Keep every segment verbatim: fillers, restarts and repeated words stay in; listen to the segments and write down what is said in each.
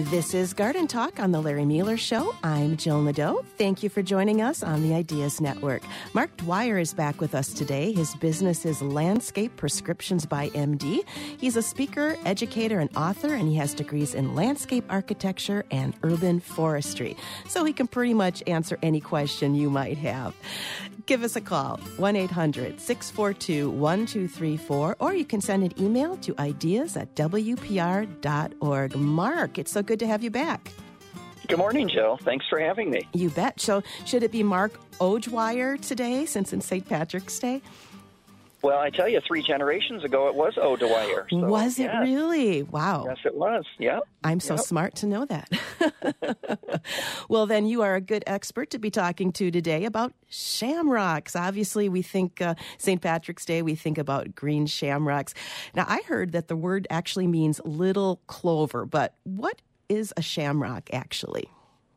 This is Garden Talk on the Larry Mueller Show. I'm Jill Nadeau. Thank you for joining us on the Ideas Network. Mark Dwyer is back with us today. His business is Landscape Prescriptions by M D. He's a speaker, educator, and author, and he has degrees in landscape architecture and urban forestry. So he can pretty much answer any question you might have. Give us a call, one eight hundred six four two one two three four, or you can send an email to ideas at w p r dot org. Mark, it's so good to have you back. Good morning, Jill. Thanks for having me. You bet. So should it be Mark O'Dwyer today, since it's Saint Patrick's Day? Well, I tell you, three generations ago, it was O'Dwyer. So, was it yes. really? Wow. Yes, it was. Yep. I'm so yep. smart to know that. Well, then you are a good expert to be talking to today about shamrocks. Obviously, we think uh, Saint Patrick's Day, we think about green shamrocks. Now, I heard that the word actually means little clover, but what is a shamrock actually?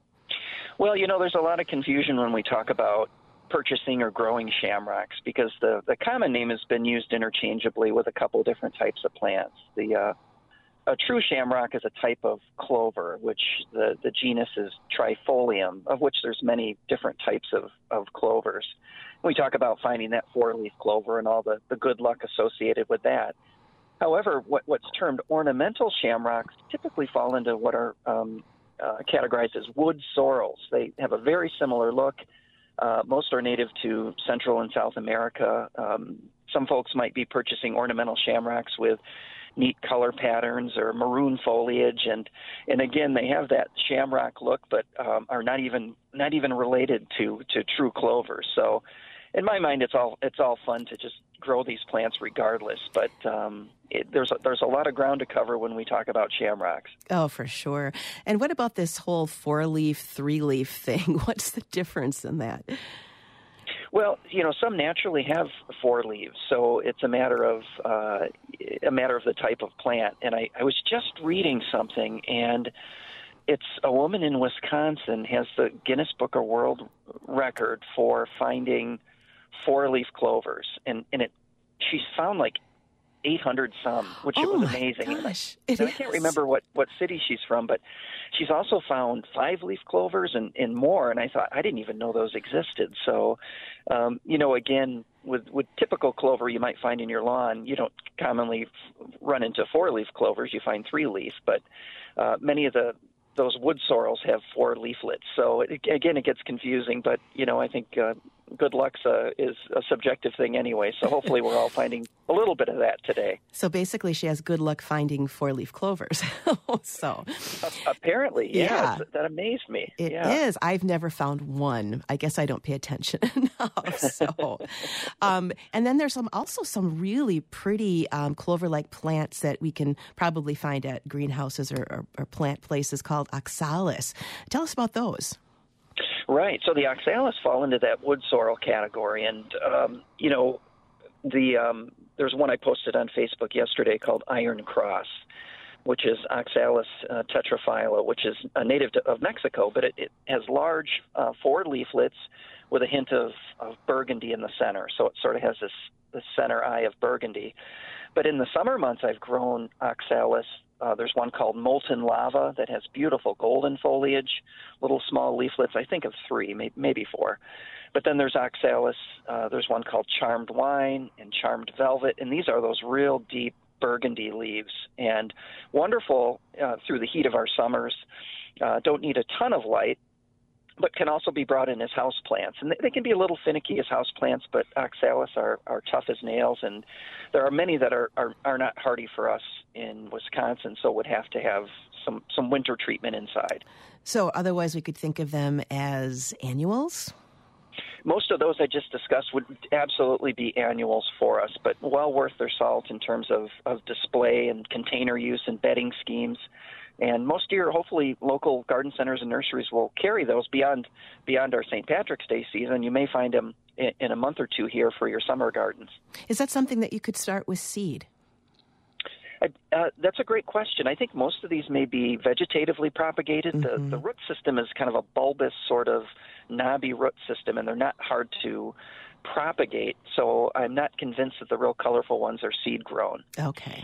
Well, you know, there's a lot of confusion when we talk about purchasing or growing shamrocks, because the, the common name has been used interchangeably with a couple different types of plants. The uh, a true shamrock is a type of clover, which the, the genus is Trifolium, of which there's many different types of, of clovers. We talk about finding that four-leaf clover and all the, the good luck associated with that. However, what, what's termed ornamental shamrocks typically fall into what are um, uh, categorized as wood sorrels. They have a very similar look. Uh, most are native to Central and South America. Um, some folks might be purchasing ornamental shamrocks with neat color patterns or maroon foliage, and and again, they have that shamrock look, but um, are not even not even related to, to true clovers. So, in my mind, it's all it's all fun to just grow these plants regardless. But um, it, there's a, there's a lot of ground to cover when we talk about shamrocks. Oh, for sure. And what about this whole four-leaf, three-leaf thing? What's the difference in that? Well, you know, some naturally have four leaves, so it's a matter of uh, a matter of the type of plant. And I, I was just reading something, and it's a woman in Wisconsin has the Guinness Book of World Record for finding four-leaf clovers, and and it she's found like eight hundred some, which oh it was amazing. My gosh, I, it I can't remember what, what city she's from, but she's also found five-leaf clovers and, and more, and I thought, I didn't even know those existed. So, um, you know, again, with, with typical clover you might find in your lawn, you don't commonly f- run into four-leaf clovers, you find three-leaf, but uh, many of the those wood sorrels have four leaflets. So, it, again, it gets confusing, but, you know, I think uh, good luck uh, is a subjective thing anyway, so hopefully we're all finding a little bit of that today. So basically she has good luck finding four-leaf clovers. so uh, Apparently, yeah. yeah. That, that amazed me. It yeah. is. I've never found one. I guess I don't pay attention enough. So, um, and then there's some also some really pretty um, clover-like plants that we can probably find at greenhouses or, or, or plant places called oxalis. Tell us about those. Right. So the oxalis fall into that wood sorrel category, and um, you know, the um, there's one I posted on Facebook yesterday called Iron Cross, which is Oxalis uh, tetraphylla, which is a native to, of Mexico, but it, it has large uh, four leaflets with a hint of, of burgundy in the center. So it sort of has this the center eye of burgundy. But in the summer months, I've grown oxalis. Uh, there's one called Molten Lava that has beautiful golden foliage, little small leaflets, I think of three, may, maybe four. But then there's oxalis. Uh, there's one called Charmed Wine and Charmed Velvet, and these are those real deep burgundy leaves and wonderful uh, through the heat of our summers. Uh, don't need a ton of light, but can also be brought in as houseplants. And they, they can be a little finicky as houseplants, but oxalis are, are tough as nails, and there are many that are, are, are not hardy for us in Wisconsin, so would have to have some, some winter treatment inside. So otherwise we could think of them as annuals? Most of those I just discussed would absolutely be annuals for us, but well worth their salt in terms of, of display and container use and bedding schemes. And most of your, hopefully, local garden centers and nurseries will carry those beyond beyond our Saint Patrick's Day season. You may find them in, in a month or two here for your summer gardens. Is that something that you could start with seed? Uh, that's a great question. I think most of these may be vegetatively propagated. Mm-hmm. The, the root system is kind of a bulbous sort of knobby root system, and they're not hard to propagate. So I'm not convinced that the real colorful ones are seed grown. Okay.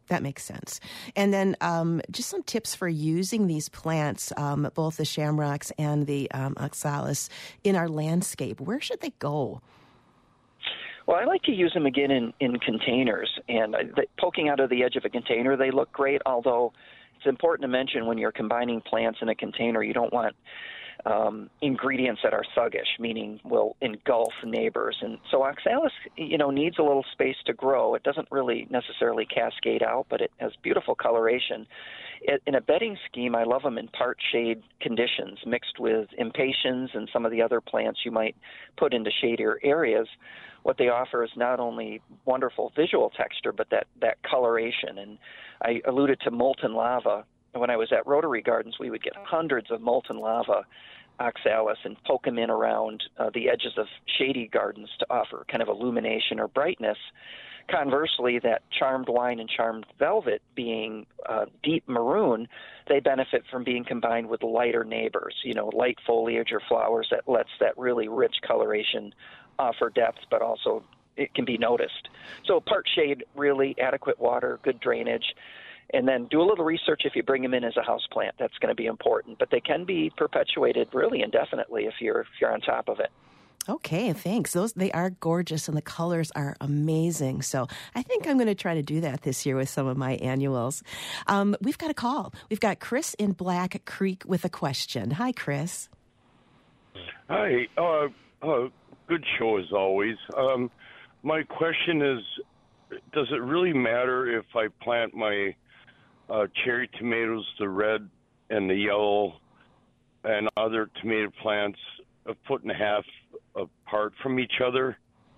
That makes sense. And then um, just some tips for using these plants, um, both the shamrocks and the um, oxalis, in our landscape. Where should they go? Well, I like to use them again in, in containers. And uh, the, poking out of the edge of a container, they look great, although it's important to mention when you're combining plants in a container, you don't want Um, ingredients that are thuggish, meaning will engulf neighbors. And so oxalis, you know, needs a little space to grow. It doesn't really necessarily cascade out, but it has beautiful coloration. It, in a bedding scheme, I love them in part shade conditions mixed with impatiens and some of the other plants you might put into shadier areas. What they offer is not only wonderful visual texture, but that, that coloration. And I alluded to molten lava. When I was at Rotary Gardens, we would get hundreds of molten lava oxalis and poke them in around uh, the edges of shady gardens to offer kind of illumination or brightness. Conversely, that charmed wine and charmed velvet being uh, deep maroon, they benefit from being combined with lighter neighbors, you know, light foliage or flowers that lets that really rich coloration offer depth, but also it can be noticed. So part shade, really adequate water, good drainage. And then do a little research if you bring them in as a house plant. That's going to be important. But they can be perpetuated really indefinitely if you're if you're on top of it. Okay, thanks. Those they are gorgeous and the colors are amazing. So I think I'm going to try to do that this year with some of my annuals. Um, we've got a call. We've got Chris in Black Creek with a question. Hi, Chris. Hi. Uh, uh, good show as always. Um, my question is, does it really matter if I plant my Uh, cherry tomatoes, the red and the yellow, and other tomato plants a foot and a half apart from each other?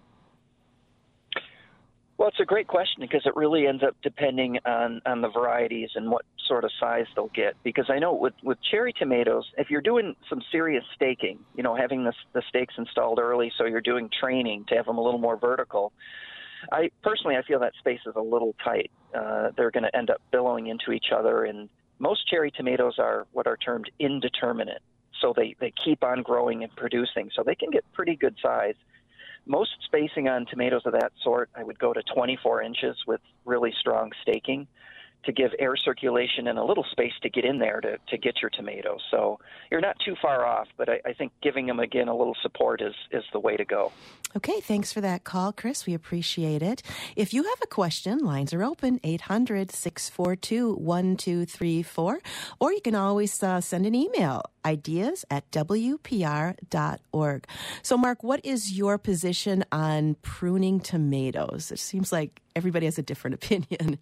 Well, it's a great question because it really ends up depending on, on the varieties and what sort of size they'll get. Because I know with, with cherry tomatoes, if you're doing some serious staking, you know, having the, the stakes installed early so you're doing training to have them a little more vertical, I personally, I feel that space is a little tight. Uh, they're going to end up billowing into each other, and most cherry tomatoes are what are termed indeterminate. So they, they keep on growing and producing, so they can get pretty good size. Most spacing on tomatoes of that sort, I would go to twenty-four inches with really strong staking to give air circulation and a little space to get in there to, to get your tomatoes. So you're not too far off, but I, I think giving them, again, a little support is, is the way to go. Okay, thanks for that call, Chris. We appreciate it. If you have a question, lines are open, eight hundred, six four two, one two three four, or you can always uh, send an email, ideas at w p r dot org. So, Mark, what is your position on pruning tomatoes? It seems like everybody has a different opinion.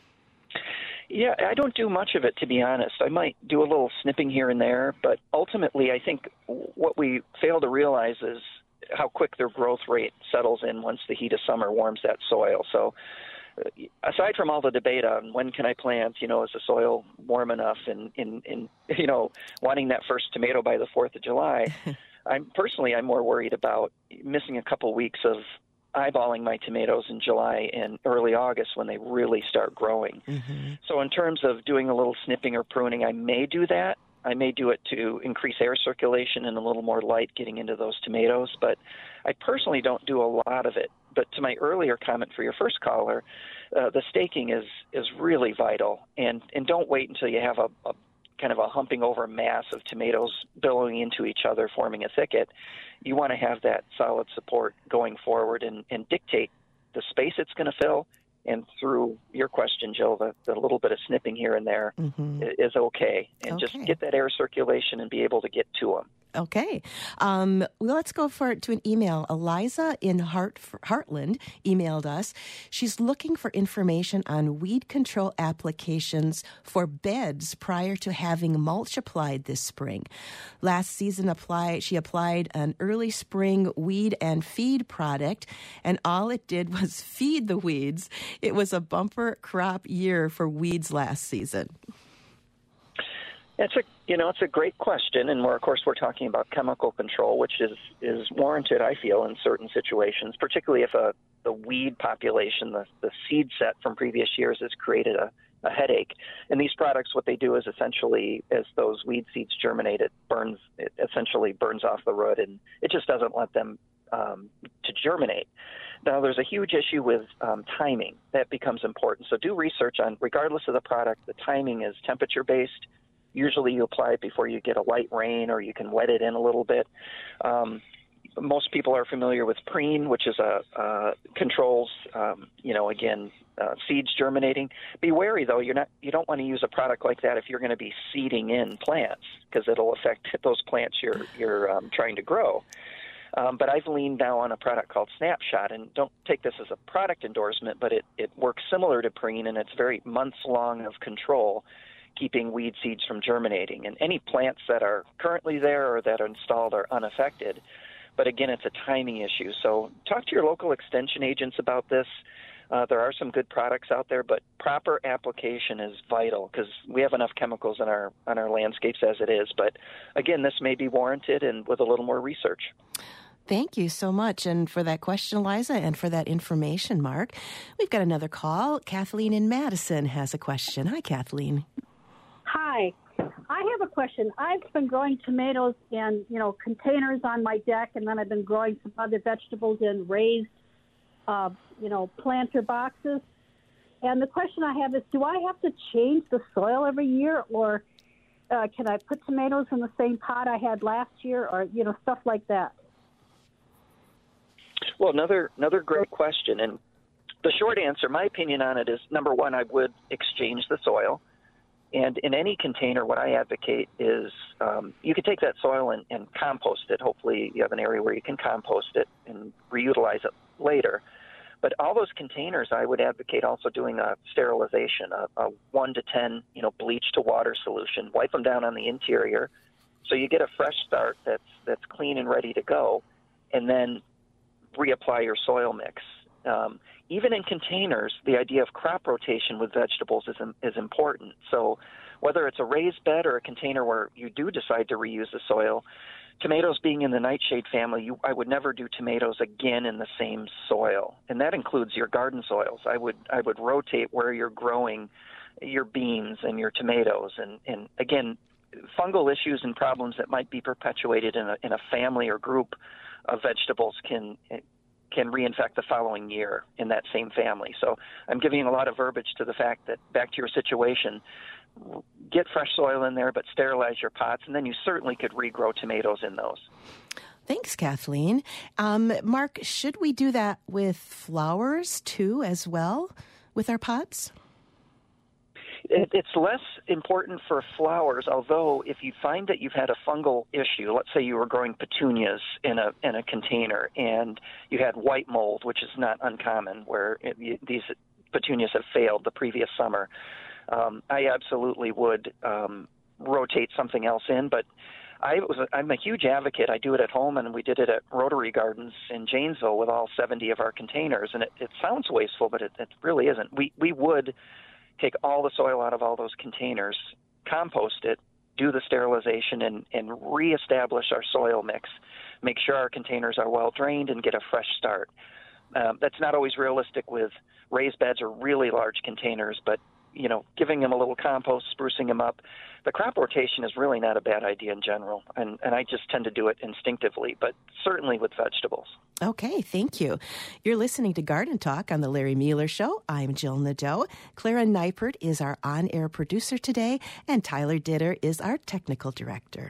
Yeah, I don't do much of it, to be honest. I might do a little snipping here and there, but ultimately I think what we fail to realize is how quick their growth rate settles in once the heat of summer warms that soil. So aside from all the debate on when can I plant, you know, is the soil warm enough and, in, in, you know, wanting that first tomato by the fourth of July, I'm personally, I'm more worried about missing a couple weeks of eyeballing my tomatoes in July and early August when they really start growing. Mm-hmm. So in terms of doing a little snipping or pruning, I may do that. I may do it to increase air circulation and a little more light getting into those tomatoes, but I personally don't do a lot of it. But to my earlier comment for your first caller, uh, the staking is, is really vital, and, and don't wait until you have a, a kind of a humping over mass of tomatoes billowing into each other, forming a thicket. You want to have that solid support going forward and, and dictate the space it's going to fill. And through your question, Jill, the, the little bit of snipping here and there mm-hmm. is okay. And okay. just get that air circulation and be able to get to them. Okay. Um, well, let's go for to an email. Eliza in Hart, Heartland emailed us. She's looking for information on weed control applications for beds prior to having mulch applied this spring. Last season, apply, she applied an early spring weed and feed product, and all it did was feed the weeds. It was a bumper crop year for weeds last season. It's a you know it's a great question, and we're of course we're talking about chemical control, which is, is warranted, I feel, in certain situations, particularly if a the weed population, the, the seed set from previous years, has created a, a headache. And these products, what they do is essentially, as those weed seeds germinate, it burns it essentially burns off the root, and it just doesn't let them um, to germinate. Now, there's a huge issue with um, timing. That becomes important. So do research on, regardless of the product, the timing is temperature-based. Usually you apply it before you get a light rain, or you can wet it in a little bit. Um, most people are familiar with Preen, which is a uh, controls, um, you know, again, uh, seeds germinating. Be wary, though. You're not. You don't want to use a product like that if you're going to be seeding in plants, because it'll affect those plants you're you're um, trying to grow. Um, but I've leaned now on a product called Snapshot, and don't take this as a product endorsement, but it, it works similar to Preen, and it's very months long of control, keeping weed seeds from germinating. And any plants that are currently there or that are installed are unaffected. But again, it's a timing issue. So talk to your local extension agents about this. Uh, there are some good products out there, but proper application is vital, because we have enough chemicals in our on our landscapes as it is. But again, this may be warranted, and with a little more research. Thank you so much, and for that question, Eliza, and for that information, Mark. We've got another call. Kathleen in Madison has a question. Hi, Kathleen. Hi. I have a question. I've been growing tomatoes in, you know, containers on my deck, and then I've been growing some other vegetables in raised, uh, you know, planter boxes. And the question I have is, do I have to change the soil every year, or uh, can I put tomatoes in the same pot I had last year, or, you know, stuff like that? Well, another another great question. And the short answer, my opinion on it is, number one, I would exchange the soil. And in any container, what I advocate is um, you could take that soil and, and compost it. Hopefully you have an area where you can compost it and reutilize it later. But all those containers, I would advocate also doing a sterilization, a, a one to ten, you know, bleach to water solution. Wipe them down on the interior so you get a fresh start that's that's clean and ready to go, and then reapply your soil mix. Um, even in containers, the idea of crop rotation with vegetables is is important. So whether it's a raised bed or a container where you do decide to reuse the soil, tomatoes being in the nightshade family, you, I would never do tomatoes again in the same soil, and that includes your garden soils. I would I would rotate where you're growing your beans and your tomatoes, and, and again, fungal issues and problems that might be perpetuated in a in a family or group of vegetables can can reinfect the following year in that same family. So I'm giving a lot of verbiage to the fact that, back to your situation, get fresh soil in there, but sterilize your pots, and then you certainly could regrow tomatoes in those. Thanks, Kathleen. Um, Mark, should we do that with flowers too as well with our pots? It, it's less important for flowers, although if you find that you've had a fungal issue, let's say you were growing petunias in a in a container and you had white mold, which is not uncommon, where it, you, these petunias have failed the previous summer, um, I absolutely would um, rotate something else in. But I was a, I'm a huge advocate. I do it at home, and we did it at Rotary Gardens in Janesville with all seventy of our containers. And it, it sounds wasteful, but it, it really isn't. We we would take all the soil out of all those containers, compost it, do the sterilization, and, and reestablish our soil mix, make sure our containers are well drained, and get a fresh start. Um, that's not always realistic with raised beds or really large containers, but you know, giving them a little compost, sprucing them up. The crop rotation is really not a bad idea in general, and, and I just tend to do it instinctively, but certainly with vegetables. Okay, thank you. You're listening to Garden Talk on the Larry Mueller Show. I'm Jill Nadeau. Clara Neipert is our on-air producer today, and Tyler Ditter is our technical director.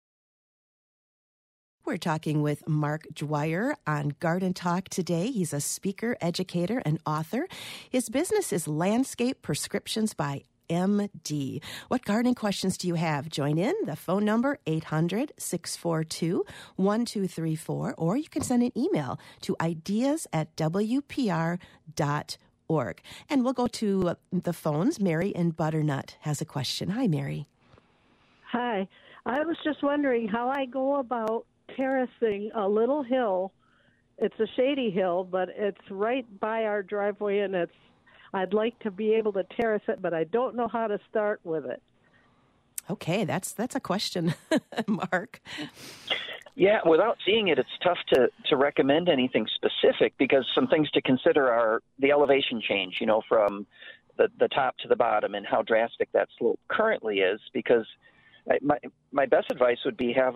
We're talking with Mark Dwyer on Garden Talk today. He's a speaker, educator, and author. His business is Landscape Prescriptions by M D. What gardening questions do you have? Join in. The phone number, eight hundred, six four two, one two three four, or you can send an email to ideas at w p r dot org. And we'll go to the phones. Mary in Butternut has a question. Hi, Mary. Hi. I was just wondering how I go about terracing a little hill. It's a shady hill, but it's right by our driveway, and it's I'd like to be able to terrace it, but I don't know how to start with it. Okay, that's that's a question, Mark. Yeah, without seeing it, it's tough to, to recommend anything specific, because some things to consider are the elevation change, you know, from the, the top to the bottom, and how drastic that slope currently is. Because my my best advice would be have a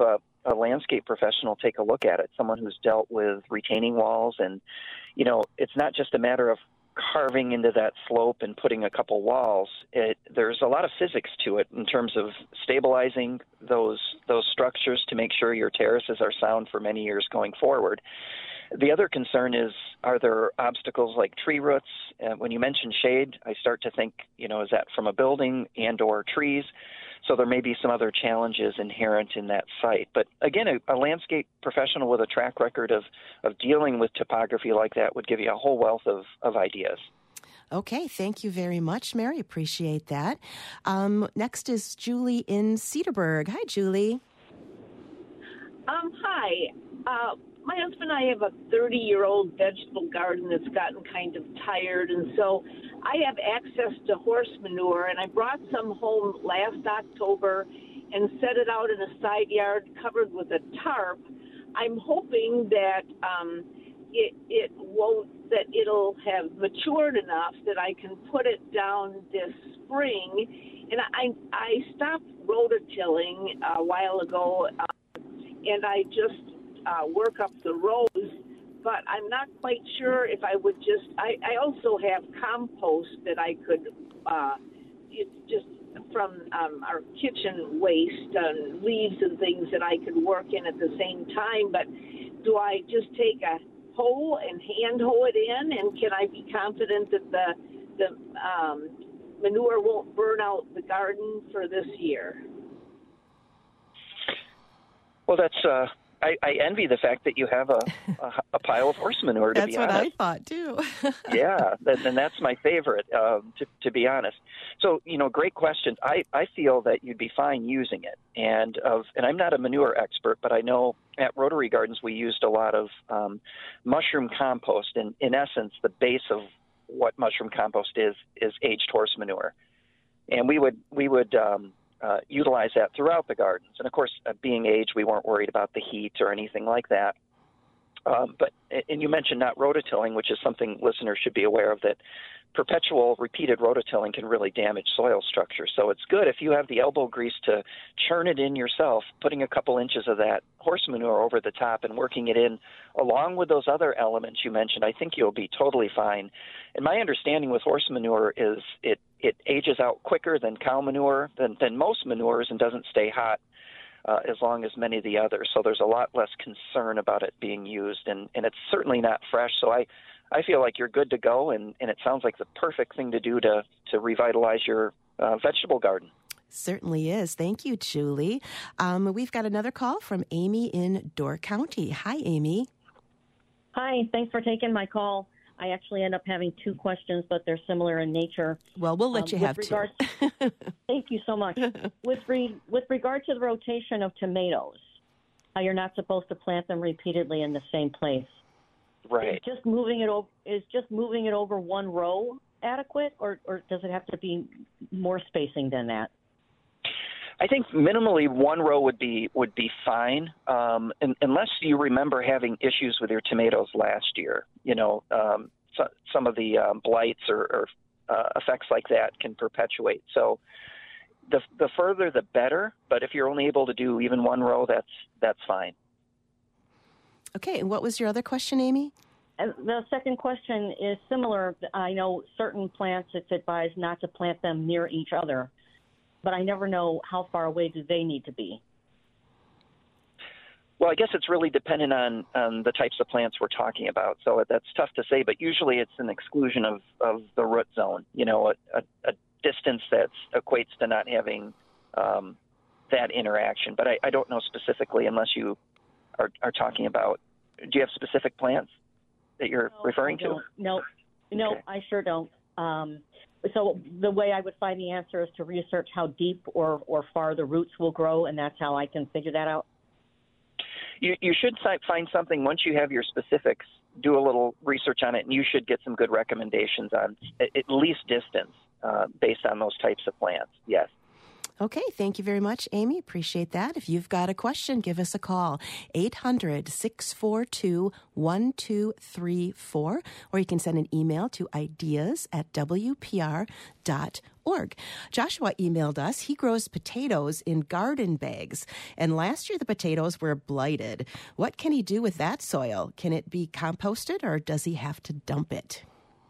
a landscape professional take a look at it, someone who's dealt with retaining walls. And, you know, it's not just a matter of carving into that slope and putting a couple walls. It, there's a lot of physics to it in terms of stabilizing those those structures to make sure your terraces are sound for many years going forward. The other concern is, are there obstacles like tree roots? Uh, when you mention shade, I start to think, you know, is that from a building and or trees? So there may be some other challenges inherent in that site. But again, a, a landscape professional with a track record of, of dealing with topography like that would give you a whole wealth of, of ideas. Okay, thank you very much, Mary. Appreciate that. Um, next is Julie in Cedarburg. Hi, Julie. Um, hi. Uh, my husband and I have a thirty-year-old vegetable garden that's gotten kind of tired, and so I have access to horse manure, and I brought some home last October and set it out in a side yard covered with a tarp. I'm hoping that um, it, it won't, that it'll have matured enough that I can put it down this spring. And I, I stopped rototilling a while ago, uh, and I just uh, work up the rows, but I'm not quite sure if I would just, I, I also have compost that I could, uh, it's just from um, our kitchen waste and leaves and things that I could work in at the same time, but do I just take a hoe and hand hoe it in, and can I be confident that the, the um, manure won't burn out the garden for this year? Well, that's, uh, I, I envy the fact that you have a, a, a pile of horse manure, to That's be what honest. I thought, too. Yeah, that, and that's my favorite, um, to, to be honest. So, you know, great question. I, I feel that you'd be fine using it. And of, and I'm not a manure expert, but I know at Rotary Gardens we used a lot of um, mushroom compost. And in essence, the base of what mushroom compost is, is aged horse manure. And we would, we would um, uh, utilize that throughout the gardens. And, of course, uh, being aged, we weren't worried about the heat or anything like that. Um, but and you mentioned not rototilling, which is something listeners should be aware of, that perpetual repeated rototilling can really damage soil structure. So it's good if you have the elbow grease to churn it in yourself, putting a couple inches of that horse manure over the top and working it in along with those other elements you mentioned. I think you'll be totally fine. And my understanding with horse manure is it, it ages out quicker than cow manure, than, than most manures, and doesn't stay hot Uh, as long as many of the others. So there's a lot less concern about it being used, and, and it's certainly not fresh. So I, I feel like you're good to go, and, and it sounds like the perfect thing to do to, to revitalize your uh, vegetable garden. Certainly is. Thank you, Julie. Um, we've got another call from Amy in Door County. Hi, Amy. Hi, thanks for taking my call. I actually end up having two questions, but they're similar in nature. Well, we'll let um, you have regard, two. Thank you so much. With re, with regard to the rotation of tomatoes, how you're not supposed to plant them repeatedly in the same place. Right. Is just moving it over is just moving it over one row adequate, or, or does it have to be more spacing than that? I think minimally one row would be would be fine, um, and, unless you remember having issues with your tomatoes last year. You know, um, so, some of the um, blights or, or uh, effects like that can perpetuate. So the the further the better. But if you're only able to do even one row, that's that's fine. Okay, and what was your other question, Amy? And the second question is similar. I know certain plants, it's advised not to plant them near each other, but I never know how far away do they need to be. Well, I guess it's really dependent on, on the types of plants we're talking about. So that's tough to say, but usually it's an exclusion of, of the root zone, you know, a, a, a distance that equates to not having um, that interaction. But I, I don't know specifically unless you are, are talking about, do you have specific plants that you're no, referring to? No, no, okay. I sure don't. Um, So the way I would find the answer is to research how deep or, or far the roots will grow, and that's how I can figure that out. You, you should find something, once you have your specifics, do a little research on it, and you should get some good recommendations on at least distance uh, based on those types of plants, yes. Okay, thank you very much, Amy. Appreciate that. If you've got a question, give us a call, eight hundred, six four two, one two three four, or you can send an email to ideas at w p r dot org. Joshua emailed us. He grows potatoes in garden bags, and last year the potatoes were blighted. What can he do with that soil? Can it be composted, or does he have to dump it?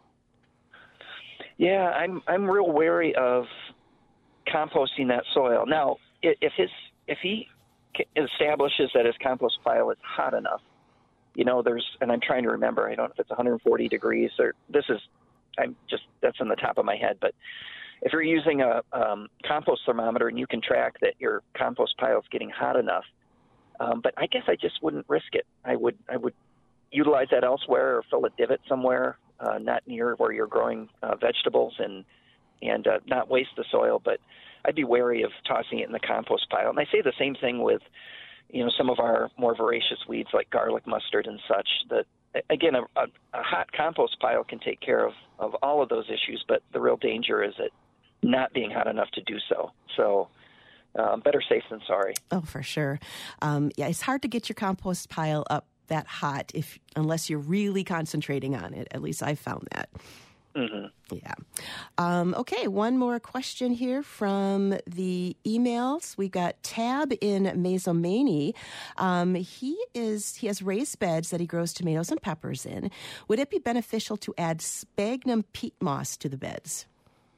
Yeah, I'm I'm real wary of composting that soil. Now, if his if he establishes that his compost pile is hot enough, you know, there's, and I'm trying to remember, I don't know if it's one hundred forty degrees or this is, I'm just, that's on the top of my head, but if you're using a um, compost thermometer and you can track that your compost pile is getting hot enough, um, but I guess I just wouldn't risk it. I would I would utilize that elsewhere or fill a divot somewhere, uh, not near where you're growing uh, vegetables, and and uh, not waste the soil, but I'd be wary of tossing it in the compost pile. And I say the same thing with, you know, some of our more voracious weeds like garlic mustard and such, that, again, a, a, a hot compost pile can take care of, of all of those issues, but the real danger is it not being hot enough to do so. So um, better safe than sorry. Oh, for sure. Um, yeah, it's hard to get your compost pile up that hot if unless you're really concentrating on it. At least I've found that. Mm-hmm. Yeah. Um, okay, one more question here from the emails. We got Tab in Mazomanie. Um, he is he has raised beds that he grows tomatoes and peppers in. Would it be beneficial to add sphagnum peat moss to the beds?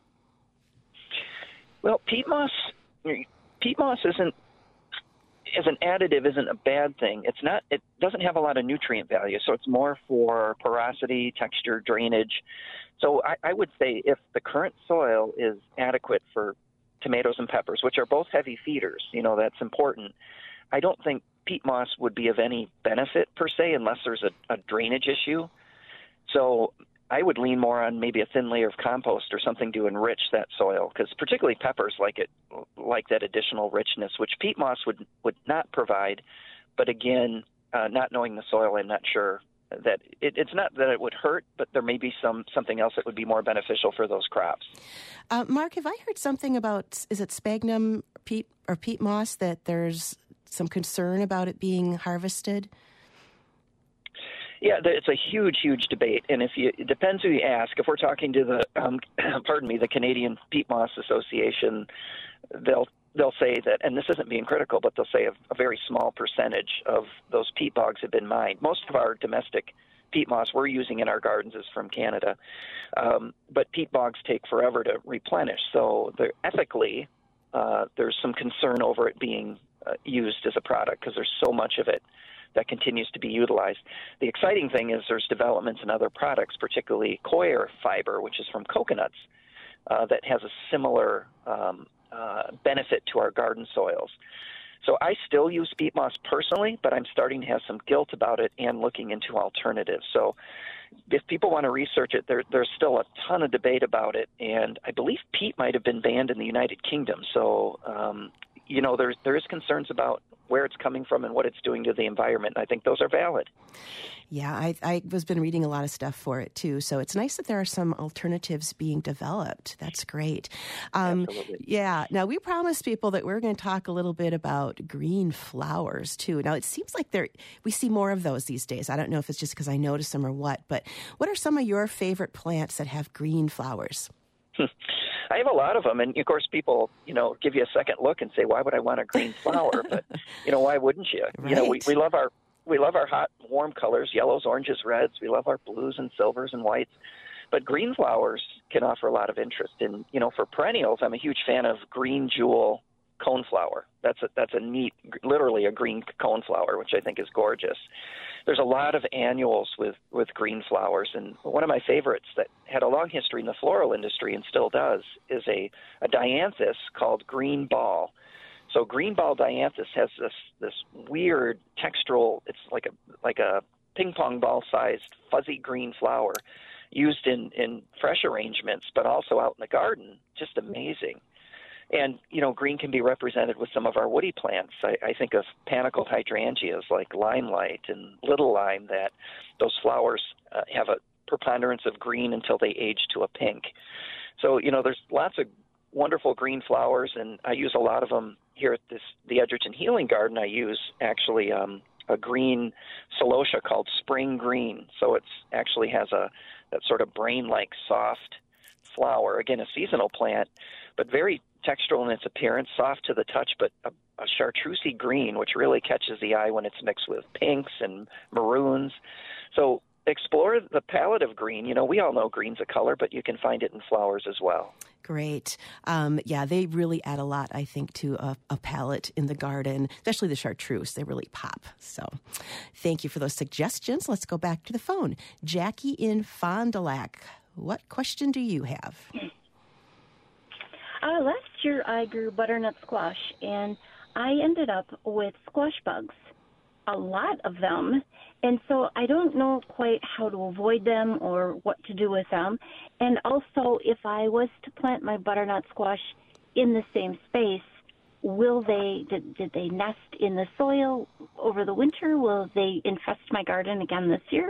Well, peat moss, peat moss isn't as an additive isn't a bad thing. It's not. It doesn't have a lot of nutrient value, so it's more for porosity, texture, drainage. So I, I would say if the current soil is adequate for tomatoes and peppers, which are both heavy feeders, you know, that's important. I don't think peat moss would be of any benefit per se unless there's a, a drainage issue. So I would lean more on maybe a thin layer of compost or something to enrich that soil, because particularly peppers like it, like that additional richness, which peat moss would, would not provide. But again, uh, not knowing the soil, I'm not sure that it, it's not that it would hurt, but there may be some something else that would be more beneficial for those crops. Uh, Mark, have I heard something about, is it sphagnum peat or peat moss, that there's some concern about it being harvested? Yeah, it's a huge, huge debate, and if you, it depends who you ask. If we're talking to the, um, pardon me, the Canadian Peat Moss Association, they'll they'll say that, and this isn't being critical, but they'll say a, a very small percentage of those peat bogs have been mined. Most of our domestic peat moss we're using in our gardens is from Canada, um, but peat bogs take forever to replenish. So ethically, uh, there's some concern over it being uh, used as a product because there's so much of it that continues to be utilized. The exciting thing is there's developments in other products, particularly coir fiber, which is from coconuts, uh, that has a similar um, uh, benefit to our garden soils. So I still use peat moss personally, but I'm starting to have some guilt about it and looking into alternatives. So if people want to research it, there, there's still a ton of debate about it, and I believe peat might have been banned in the United Kingdom. So, um, you know, there's, there is concerns about where it's coming from and what it's doing to the environment. And I think those are valid. Yeah, I, I was been reading a lot of stuff for it too. So it's nice that there are some alternatives being developed. That's great. Um, Absolutely. Yeah. Now we promised people that we're going to talk a little bit about green flowers too. Now it seems like there we see more of those these days. I don't know if it's just because I notice them or what, but what are some of your favorite plants that have green flowers? I have a lot of them, and of course, people, you know, give you a second look and say, "Why would I want a green flower?" But you know, why wouldn't you? Right. You know, we, we love our we love our hot, warm colors: yellows, oranges, reds. We love our blues and silvers and whites. But green flowers can offer a lot of interest. And you know, for perennials, I'm a huge fan of green jewel coneflower. That's a, that's a neat, literally a green coneflower, which I think is gorgeous. There's a lot of annuals with, with green flowers, and one of my favorites that had a long history in the floral industry and still does is a, a dianthus called green ball. So green ball dianthus has this this weird textural, it's like a like a ping pong ball sized fuzzy green flower used in, in fresh arrangements, but also out in the garden. Just amazing. And, you know, green can be represented with some of our woody plants. I, I think of panicled hydrangeas like limelight and little lime, that those flowers uh, have a preponderance of green until they age to a pink. So, you know, there's lots of wonderful green flowers, and I use a lot of them here at this the Edgerton Healing Garden. I use actually um, a green celosia called Spring Green. So it's actually has a that sort of brain-like soft flower. Again, a seasonal plant, but very textural in its appearance, soft to the touch, but a, a chartreusey green, which really catches the eye when it's mixed with pinks and maroons. So explore the palette of green. You know, we all know green's a color, but you can find it in flowers as well. Great. Um, yeah, they really add a lot, I think, to a, a palette in the garden, especially the chartreuse. They really pop. So thank you for those suggestions. Let's go back to the phone. Jackie in Fond du Lac, what question do you have? Uh, last year I grew butternut squash, and I ended up with squash bugs, a lot of them. And so I don't know quite how to avoid them or what to do with them. And also, if I was to plant my butternut squash in the same space, will they, did, did they nest in the soil over the winter? Will they infest my garden again this year?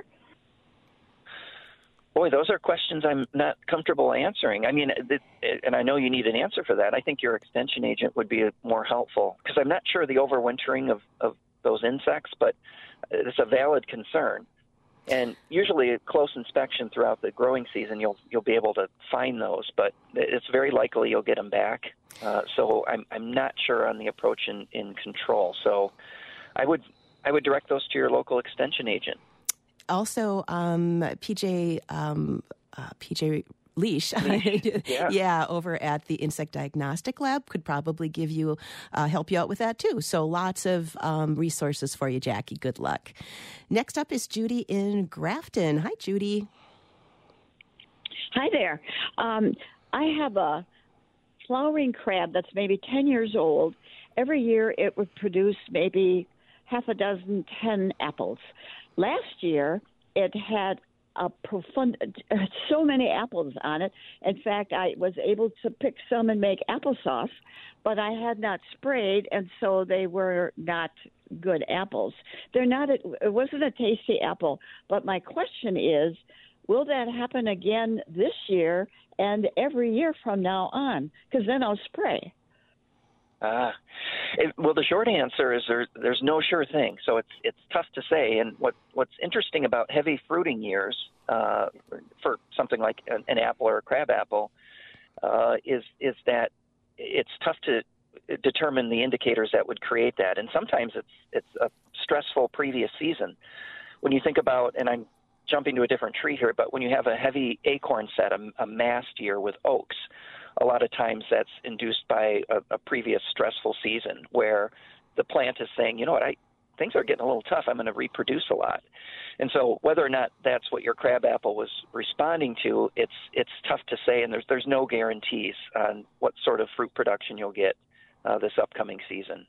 Boy, those are questions I'm not comfortable answering. I mean, and I know you need an answer for that. I think your extension agent would be more helpful, because I'm not sure the overwintering of, of those insects, but it's a valid concern. And usually a close inspection throughout the growing season, you'll you'll be able to find those, but it's very likely you'll get them back. Uh, so I'm I'm not sure on the approach in, in control. So I would I would direct those to your local extension agent. Also, um, P J um, uh, P J Leash, yeah. yeah, over at the Insect Diagnostic Lab could probably give you, uh, help you out with that too. So lots of um, resources for you, Jackie. Good luck. Next up is Judy in Grafton. Hi, Judy. Hi there. Um, I have a flowering crab that's maybe ten years old. Every year it would produce maybe half a dozen, ten apples. Last year it had a profound, so many apples on it. In fact, I was able to pick some and make applesauce, but I had not sprayed, and so they were not good apples. They're not. A, it wasn't a tasty apple. But my question is, will that happen again this year and every year from now on? Because then I'll spray. Ah, it, well, the short answer is there, there's no sure thing. So it's it's tough to say. And what, what's interesting about heavy fruiting years uh, for something like an, an apple or a crab apple uh, is is that it's tough to determine the indicators that would create that. And sometimes it's it's a stressful previous season. When you think about, and I'm jumping to a different tree here, but when you have a heavy acorn set, a, a mast year with oaks, a lot of times that's induced by a, a previous stressful season where the plant is saying, you know what, I, things are getting a little tough. I'm going to reproduce a lot. And so whether or not that's what your crabapple was responding to, it's it's tough to say, and there's there's no guarantees on what sort of fruit production you'll get uh, this upcoming season.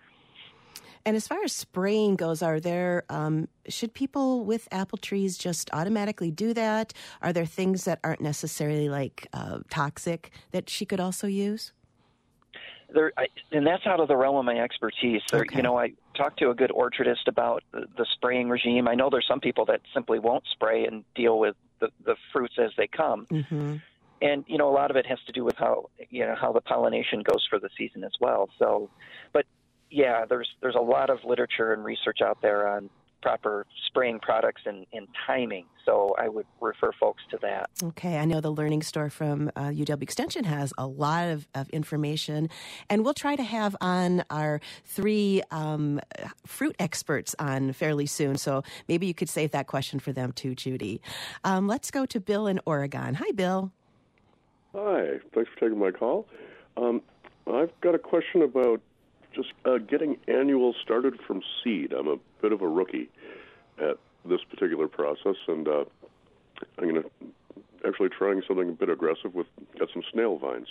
And as far as spraying goes, are there um, should people with apple trees just automatically do that? Are there things that aren't necessarily like uh, toxic that she could also use? There, I, and that's out of the realm of my expertise. There, okay. You know, I talked to a good orchardist about the, the spraying regime. I know there's some people that simply won't spray and deal with the, the fruits as they come. Mm-hmm. And, you know, a lot of it has to do with how, you know, how the pollination goes for the season as well. So, but yeah, there's there's a lot of literature and research out there on proper spraying products and, and timing. So I would refer folks to that. Okay. I know the Learning Store from uh, U W Extension has a lot of, of information. And we'll try to have on our three um, fruit experts on fairly soon. So maybe you could save that question for them too, Judy. Um, let's go to Bill in Oregon. Hi, Bill. Hi. Thanks for taking my call. Um, I've got a question about just uh, getting annuals started from seed. I'm a bit of a rookie at this particular process, and uh, I'm going to actually trying something a bit aggressive with got some snail vines.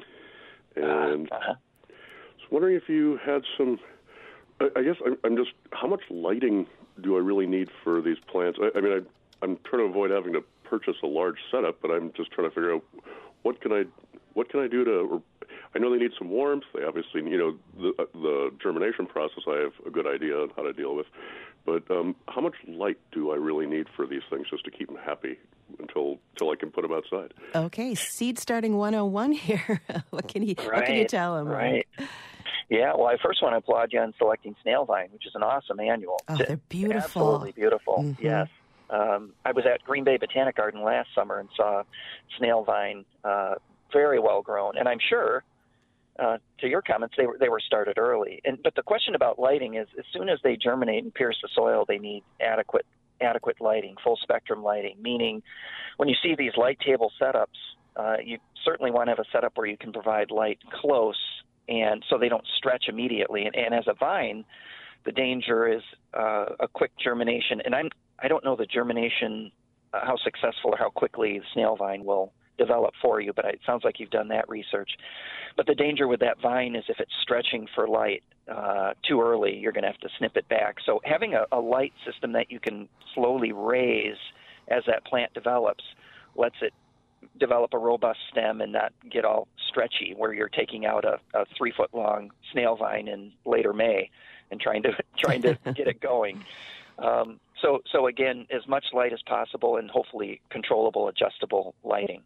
And uh-huh. I was wondering if you had some, I, I guess I'm, I'm just, how much lighting do I really need for these plants? I, I mean, I, I'm trying to avoid having to purchase a large setup, but I'm just trying to figure out what can I, what can I do to, or, I know they need some warmth. They obviously, you know, the, the germination process I have a good idea on how to deal with. But um, how much light do I really need for these things just to keep them happy until until I can put them outside. Okay, seed starting one oh one here. what can you Right, what can you tell them? Right. Yeah, well, I first want to applaud you on selecting Snail Vine, which is an awesome annual. Oh, they're beautiful. Absolutely beautiful, mm-hmm. yes. Um, I was at Green Bay Botanic Garden last summer and saw Snail Vine uh, very well grown. And I'm sure, uh, to your comments, they were, they were started early. And But the question about lighting is as soon as they germinate and pierce the soil, they need adequate adequate lighting, full spectrum lighting, meaning when you see these light table setups, uh, you certainly want to have a setup where you can provide light close and so they don't stretch immediately. And, and as a vine, the danger is uh, a quick germination. And I'm, I don't know the germination, uh, how successful or how quickly the snail vine will develop for you, but it sounds like you've done that research. But the danger with that vine is if it's stretching for light uh, too early, you're going to have to snip it back. So having a, a light system that you can slowly raise as that plant develops lets it develop a robust stem and not get all stretchy where you're taking out a, a three foot long snail vine in later May and trying to trying to get it going. Um, so so again, as much light as possible and hopefully controllable, adjustable lighting.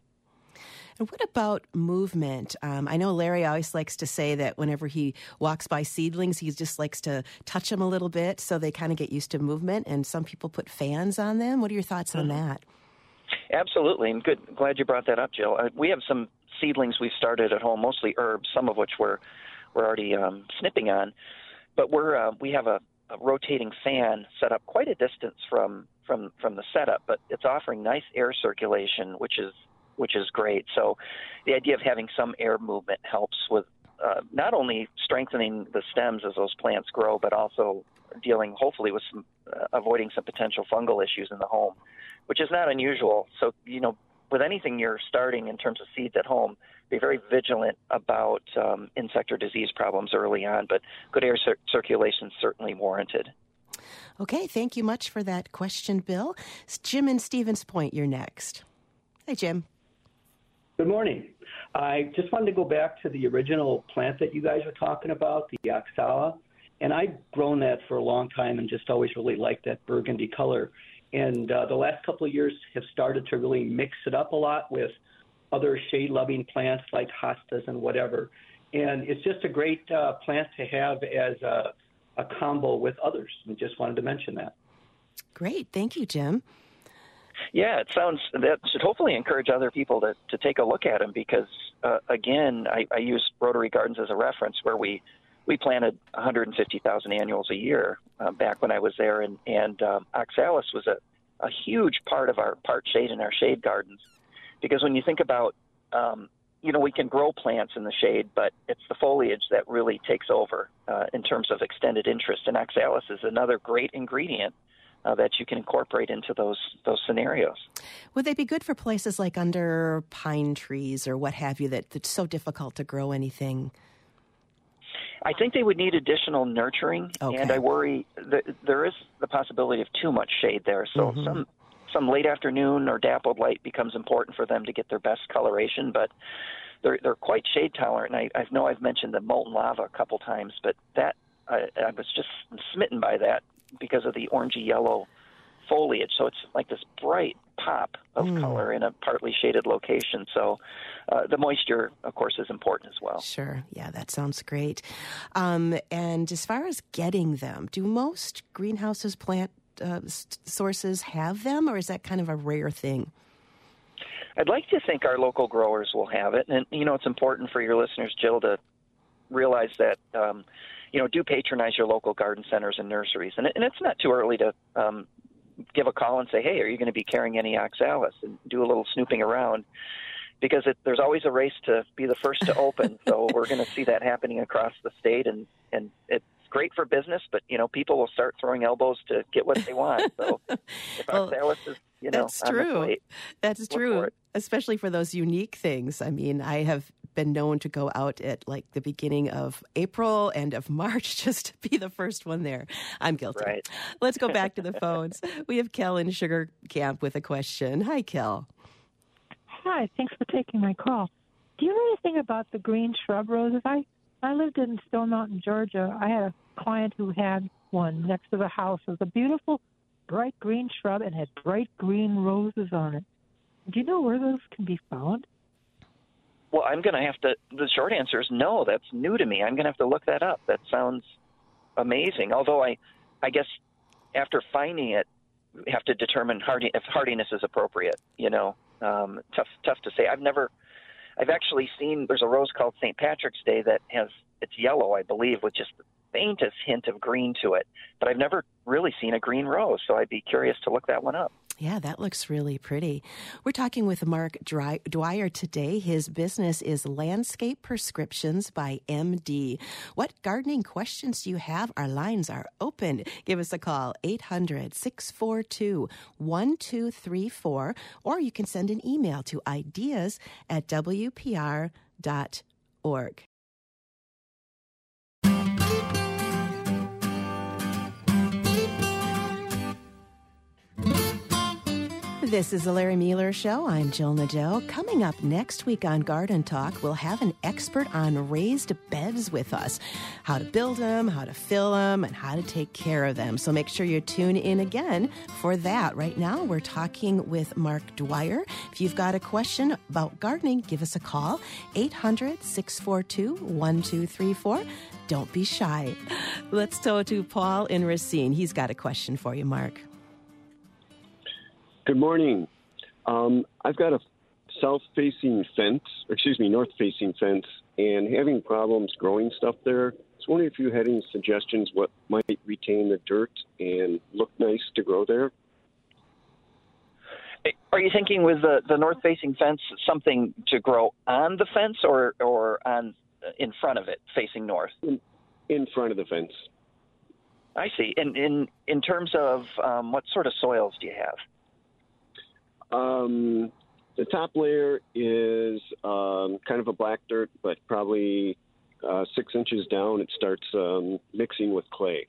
And what about movement? Um, I know Larry always likes to say that whenever he walks by seedlings, he just likes to touch them a little bit so they kind of get used to movement. And some people put fans on them. What are your thoughts mm-hmm. on that? Absolutely, and good. Glad you brought that up, Jill. Uh, we have some seedlings we've started at home, mostly herbs, some of which we're we're already um, snipping on. But we're uh, we have a, a rotating fan set up quite a distance from from from the setup, but it's offering nice air circulation, which is which is great. So the idea of having some air movement helps with uh, not only strengthening the stems as those plants grow, but also dealing hopefully with some uh, avoiding some potential fungal issues in the home, which is not unusual. So, you know, with anything you're starting in terms of seeds at home, be very vigilant about um, insect or disease problems early on, but good air cir- circulation is certainly warranted. Okay, thank you much for that question, Bill. It's Jim in Stevens Point, you're next. Hey, Jim. Good morning. I just wanted to go back to the original plant that you guys were talking about, the oxala, and I've grown that for a long time and just always really liked that burgundy color. And uh, the last couple of years have started to really mix it up a lot with other shade-loving plants like hostas and whatever. And it's just a great uh, plant to have as a, a combo with others. I just wanted to mention that. Great. Thank you, Jim. Yeah, it sounds that should hopefully encourage other people to, to take a look at them because, uh, again, I, I use Rotary Gardens as a reference where we, we planted one hundred fifty thousand annuals a year uh, back when I was there, and, and um, oxalis was a, a huge part of our part shade in our shade gardens because when you think about, um, you know, we can grow plants in the shade, but it's the foliage that really takes over uh, in terms of extended interest, and oxalis is another great ingredient Uh, that you can incorporate into those those scenarios. Would they be good for places like under pine trees or what have you that it's so difficult to grow anything? I think they would need additional nurturing, okay. and I worry that there is the possibility of too much shade there. So mm-hmm. some some late afternoon or dappled light becomes important for them to get their best coloration, but they're they're quite shade tolerant. And I, I know I've mentioned the molten lava a couple times, but that I, I was just smitten by that because of the orangey yellow foliage. So it's like this bright pop of mm. color in a partly shaded location. So uh, the moisture, of course, is important as well. Sure. Yeah, that sounds great. Um, and as far as getting them, do most greenhouses, plant uh, sources have them, or is that kind of a rare thing? I'd like to think our local growers will have it. And, you know, it's important for your listeners, Jill, to realize that um, you know, do patronize your local garden centers and nurseries. And, and it's not too early to um, give a call and say, hey, are you going to be carrying any oxalis? And do a little snooping around because it, there's always a race to be the first to open. So we're going to see that happening across the state. And, and it's great for business, but, you know, people will start throwing elbows to get what they want. So if well, oxalis is, you know, that's on true. the plate, that's true, especially for those unique things. I mean, I have been known to go out at like the beginning of April, end of March, just to be the first one there. I'm guilty. Right. Let's go back to the phones. We have Kel in Sugar Camp with a question. Hi, Kel. Hi, thanks for taking my call. Do you know anything about the green shrub roses? I, I lived in Stone Mountain, Georgia. I had a client who had one next to the house. It was a beautiful, bright green shrub and had bright green roses on it. Do you know where those can be found? Well, I'm going to have to, the short answer is no, that's new to me. I'm going to have to look that up. That sounds amazing. Although I, I guess after finding it, we have to determine hardy, if hardiness is appropriate, you know, um, tough, tough to say. I've never, I've actually seen, there's a rose called Saint Patrick's Day that has, it's yellow, I believe, with just the faintest hint of green to it. But I've never really seen a green rose, so I'd be curious to look that one up. Yeah, that looks really pretty. We're talking with Mark Dwyer today. His business is Landscape Prescriptions by M D. What gardening questions do you have? Our lines are open. Give us a call, eight hundred, six four two, one two three four, or you can send an email to ideas at w p r dot org. This is the Larry Mueller Show. I'm Jill Nadeau. Coming up next week on Garden Talk, we'll have an expert on raised beds with us. How to build them, how to fill them, and how to take care of them. So make sure you tune in again for that. Right now, we're talking with Mark Dwyer. If you've got a question about gardening, give us a call, eight hundred, six four two, one two three four. Don't be shy. Let's go to Paul in Racine. He's got a question for you, Mark. Good morning. Um, I've got a south-facing fence, or excuse me, north-facing fence, and having problems growing stuff there. I was wondering if you had any suggestions what might retain the dirt and look nice to grow there. Are you thinking with the, the north-facing fence something to grow on the fence or, or on in front of it, facing north? In, in front of the fence. I see. In in, in terms of um, what sort of soils do you have? Um, the top layer is um, kind of a black dirt, but probably uh, six inches down, it starts um, mixing with clay.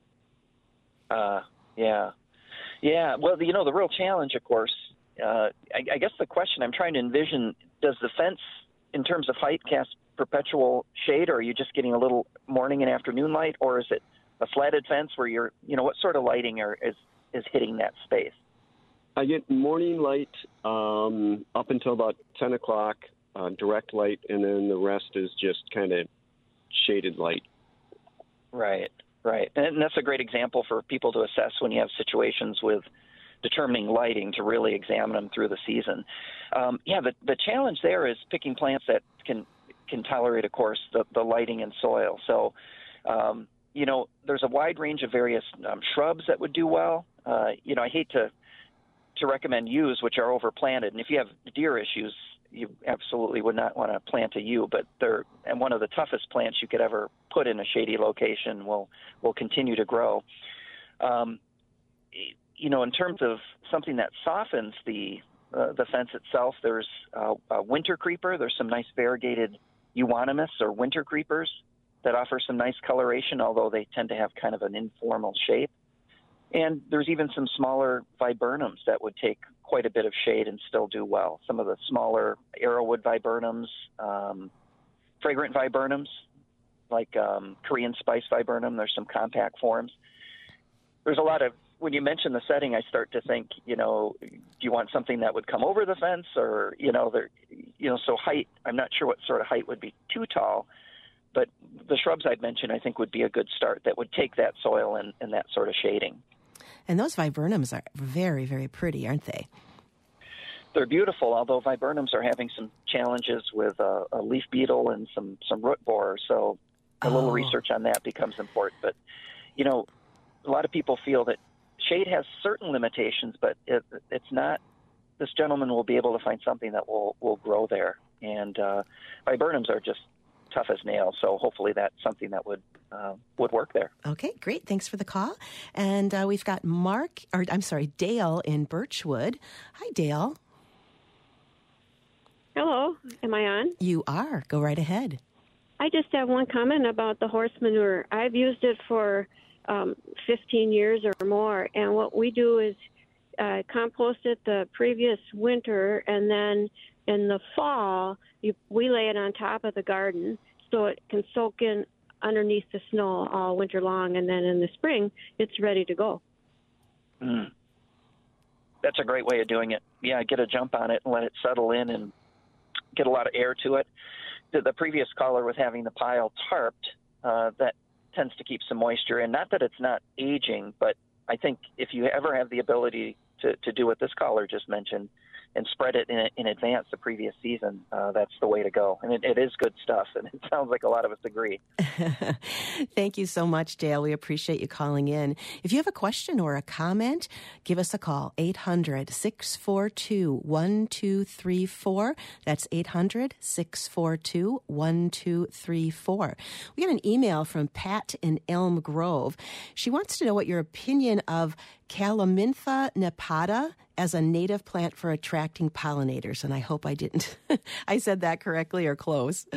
Uh, yeah. Yeah, well, you know, the real challenge, of course, uh, I, I guess the question I'm trying to envision, does the fence, in terms of height, cast perpetual shade, or are you just getting a little morning and afternoon light, or is it a slatted fence where you're, you know, what sort of lighting are, is, is hitting that space? I get morning light um, up until about ten o'clock, uh, direct light, and then the rest is just kind of shaded light. Right, right. And that's a great example for people to assess when you have situations with determining lighting, to really examine them through the season. Um, yeah, the, the challenge there is picking plants that can can tolerate, of course, the, the lighting and soil. So, um, you know, there's a wide range of various um, shrubs that would do well. Uh, you know, I hate to to recommend yews, which are overplanted. And if you have deer issues, you absolutely would not want to plant a yew, but they're and one of the toughest plants you could ever put in a shady location will will continue to grow. Um, you know, in terms of something that softens the uh, the fence itself, there's uh, a winter creeper. There's some nice variegated euonymus or winter creepers that offer some nice coloration, although they tend to have kind of an informal shape. And there's even some smaller viburnums that would take quite a bit of shade and still do well. Some of the smaller arrowwood viburnums, um, fragrant viburnums, like um, Korean spice viburnum. There's some compact forms. There's a lot of, when you mention the setting, I start to think, you know, do you want something that would come over the fence, or, you know, there, you know, so height, I'm not sure what sort of height would be too tall, but the shrubs I'd mentioned, I think, would be a good start that would take that soil and, and that sort of shading. And those viburnums are very, very pretty, aren't they? They're beautiful, although viburnums are having some challenges with uh, a leaf beetle and some, some root borer. So a little oh. research on that becomes important. But, you know, a lot of people feel that shade has certain limitations, but it, it's not. This gentleman will be able to find something that will, will grow there. And uh, viburnums are just tough as nails, so hopefully that's something that would uh, would work there. Okay, great. Thanks for the call. And uh, we've got Mark, or I'm sorry, Dale in Birchwood. Hi, Dale. Hello. Am I on? You are. Go right ahead. I just have one comment about the horse manure. I've used it for um, fifteen years or more, and what we do is uh, compost it the previous winter, and then in the fall, you, we lay it on top of the garden so it can soak in underneath the snow all winter long, and then in the spring, it's ready to go. Mm. That's a great way of doing it. yeah, get a jump on it and let it settle in and get a lot of air to it. The, the previous caller was having the pile tarped. Uh, that tends to keep some moisture in. Not that it's not aging, but I think if you ever have the ability to, to do what this caller just mentioned and spread it in, in advance the previous season, uh, that's the way to go. And it, it is good stuff, and it sounds like a lot of us agree. Thank you so much, Dale. We appreciate you calling in. If you have a question or a comment, give us a call, eight hundred, six four two, one two three four. That's eight hundred, six four two, one two three four. We got an email from Pat in Elm Grove. She wants to know what your opinion of Calamintha nepata as a native plant for attracting pollinators. And I hope I didn't, I said that correctly or close.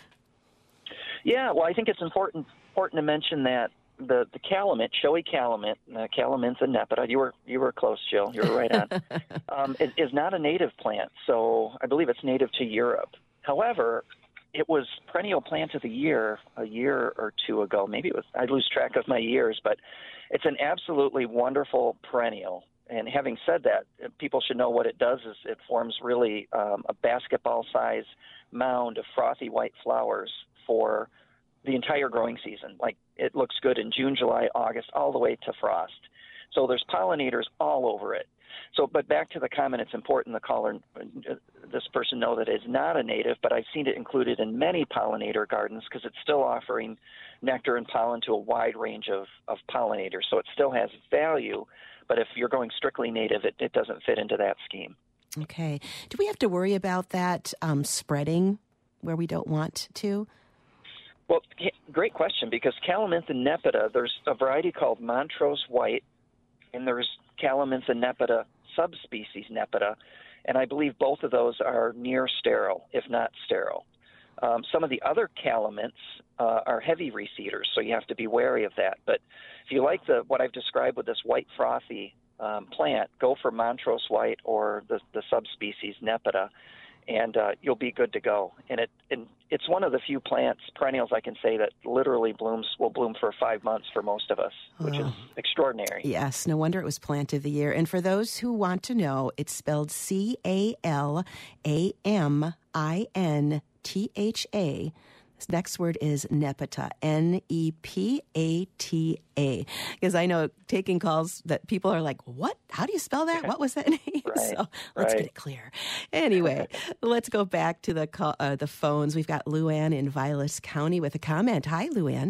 Yeah, well, I think it's important important to mention that the, the calamint, showy calamint, uh, Calamintha nepata, you were you were close, Jill, you were right on, um, is, is not a native plant. So I believe it's native to Europe. However, it was perennial plant of the year a year or two ago. Maybe it was, I lose track of my years, but it's an absolutely wonderful perennial. And having said that, people should know what it does is it forms really um, a basketball-size mound of frothy white flowers for the entire growing season. Like, it looks good in June, July, August, all the way to frost. So there's pollinators all over it. So, but back to the comment, it's important the caller, this person know that it's not a native, but I've seen it included in many pollinator gardens because it's still offering nectar and pollen to a wide range of, of pollinators. So it still has value, but if you're going strictly native, it, it doesn't fit into that scheme. Okay. Do we have to worry about that um, spreading where we don't want to? Well, great question, because Calamintha nepata, there's a variety called Montrose White, and there's Calamintha nepata subspecies nepata, and I believe both of those are near sterile, if not sterile. Um, some of the other calamints uh, are heavy reseeders, so you have to be wary of that. But if you like the what I've described with this white frothy um, plant, go for Montrose White or the, the subspecies nepata, and uh, you'll be good to go. And it and it's one of the few plants, perennials, I can say that literally blooms will bloom for five months for most of us, which oh. is extraordinary. Yes, no wonder it was plant of the year. And for those who want to know, it's spelled C A L A M I N T H A. This next word is nepata, N E P A T A. Because I know taking calls that people are like, what? How do you spell that? What was that name? Right, so let's right. get it clear. Anyway, let's go back to the call, uh, the phones. We've got Luann in Vilas County with a comment. Hi, Luann.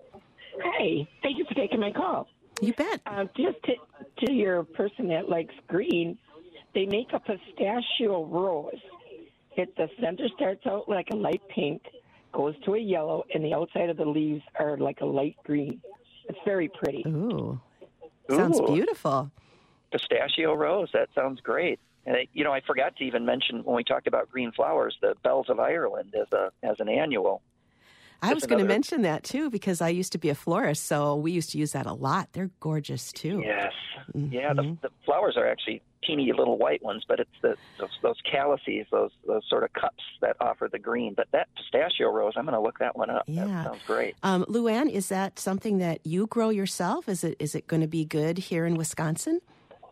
Hi. Thank you for taking my call. You bet. Uh, just to, to your person that likes green, they make a pistachio rose. It, the center starts out like a light pink, goes to a yellow, and the outside of the leaves are like a light green. It's very pretty. Ooh. Sounds Ooh. beautiful. Pistachio rose, that sounds great. And, it, you know, I forgot to even mention when we talked about green flowers, the Bells of Ireland as, a, as an annual. I Just was going to another... mention that, too, because I used to be a florist, so we used to use that a lot. They're gorgeous, too. Yes. Mm-hmm. Yeah, the, the flowers are actually teeny little white ones, but it's the, those, those calices, those those sort of cups that offer the green. But that pistachio rose, I'm going to look that one up. Yeah. That sounds great. Um, Luann, is that something that you grow yourself? Is it is it going to be good here in Wisconsin?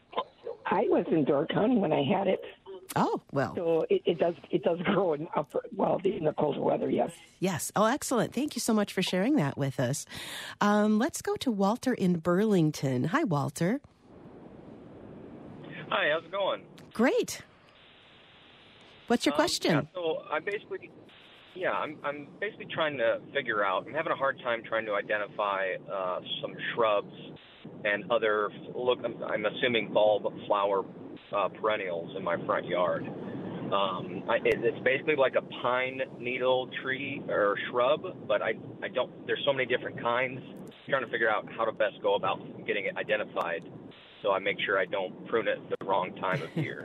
I was in Door County when I had it. Oh, well. So it, it does it does grow in upper, well, in the colder weather, yes. Yes. Oh, excellent. Thank you so much for sharing that with us. Um, let's go to Walter in Burlington. Hi, Walter. Hi, how's it going? Great. What's your um, question? Yeah, so I basically, yeah, I'm I'm basically trying to figure out. I'm having a hard time trying to identify uh, some shrubs and other. Look, I'm, I'm assuming bulb flower uh, perennials in my front yard. Um, I, it, it's basically like a pine needle tree or shrub, but I I don't. There's so many different kinds. I'm trying to figure out how to best go about getting it identified, so I make sure I don't prune it the wrong time of year.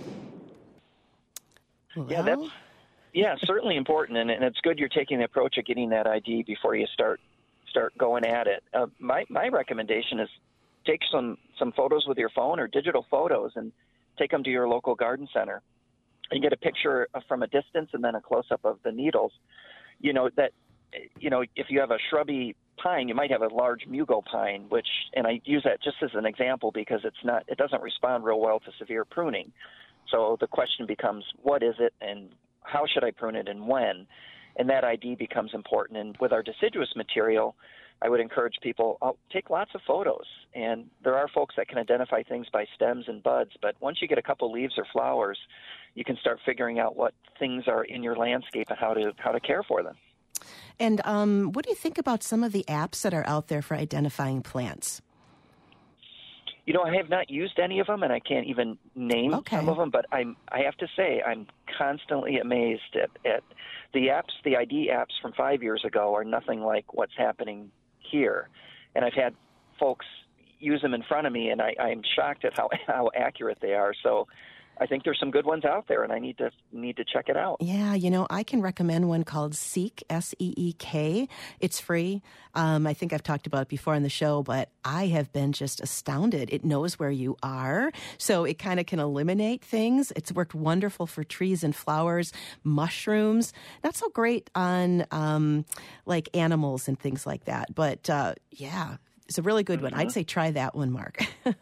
Well, Yeah, that's yeah, certainly important, and, and it's good you're taking the approach of getting that I D before you start start going at it. Uh, my my recommendation is take some some photos with your phone or digital photos and take them to your local garden center and get a picture from a distance and then a close up of the needles. You know that you know if you have a shrubby pine, you might have a large mugo pine, which and I use that just as an example because it's not it doesn't respond real well to severe pruning. So the question becomes, what is it and how should I prune it and when? And that I D becomes important. And with our deciduous material, I would encourage people, I'll take lots of photos. And there are folks that can identify things by stems and buds, but once you get a couple leaves or flowers, you can start figuring out what things are in your landscape and how to how to care for them. And um, what do you think about some of the apps that are out there for identifying plants? You know, I have not used any of them, and I can't even name okay. some of them, but I'm, I have to say I'm constantly amazed at, at the apps. The I D apps from five years ago are nothing like what's happening here. And I've had folks use them in front of me, and I, I'm shocked at how, how accurate they are. So I think there's some good ones out there, and I need to need to check it out. Yeah, you know, I can recommend one called Seek, S E E K. It's free. Um, I think I've talked about it before on the show, but I have been just astounded. It knows where you are, so it kind of can eliminate things. It's worked wonderful for trees and flowers, mushrooms. Not so great on um, like animals and things like that, but uh, yeah, it's a really good mm-hmm. one. I'd say try that one, Mark.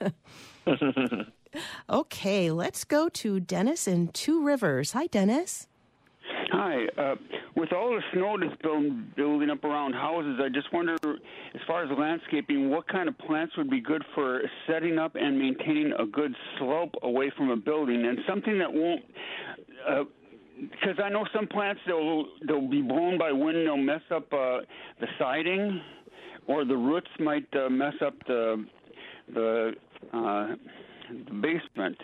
Okay, let's go to Dennis in Two Rivers. Hi, Dennis. Hi. Uh, with all the snow that's build, building up around houses, I just wonder, as far as landscaping, what kind of plants would be good for setting up and maintaining a good slope away from a building, and something that won't... Uh, because I know some plants, they'll, they'll be blown by wind, they'll mess up uh, the siding, or the roots might uh, mess up the... the uh, the basement.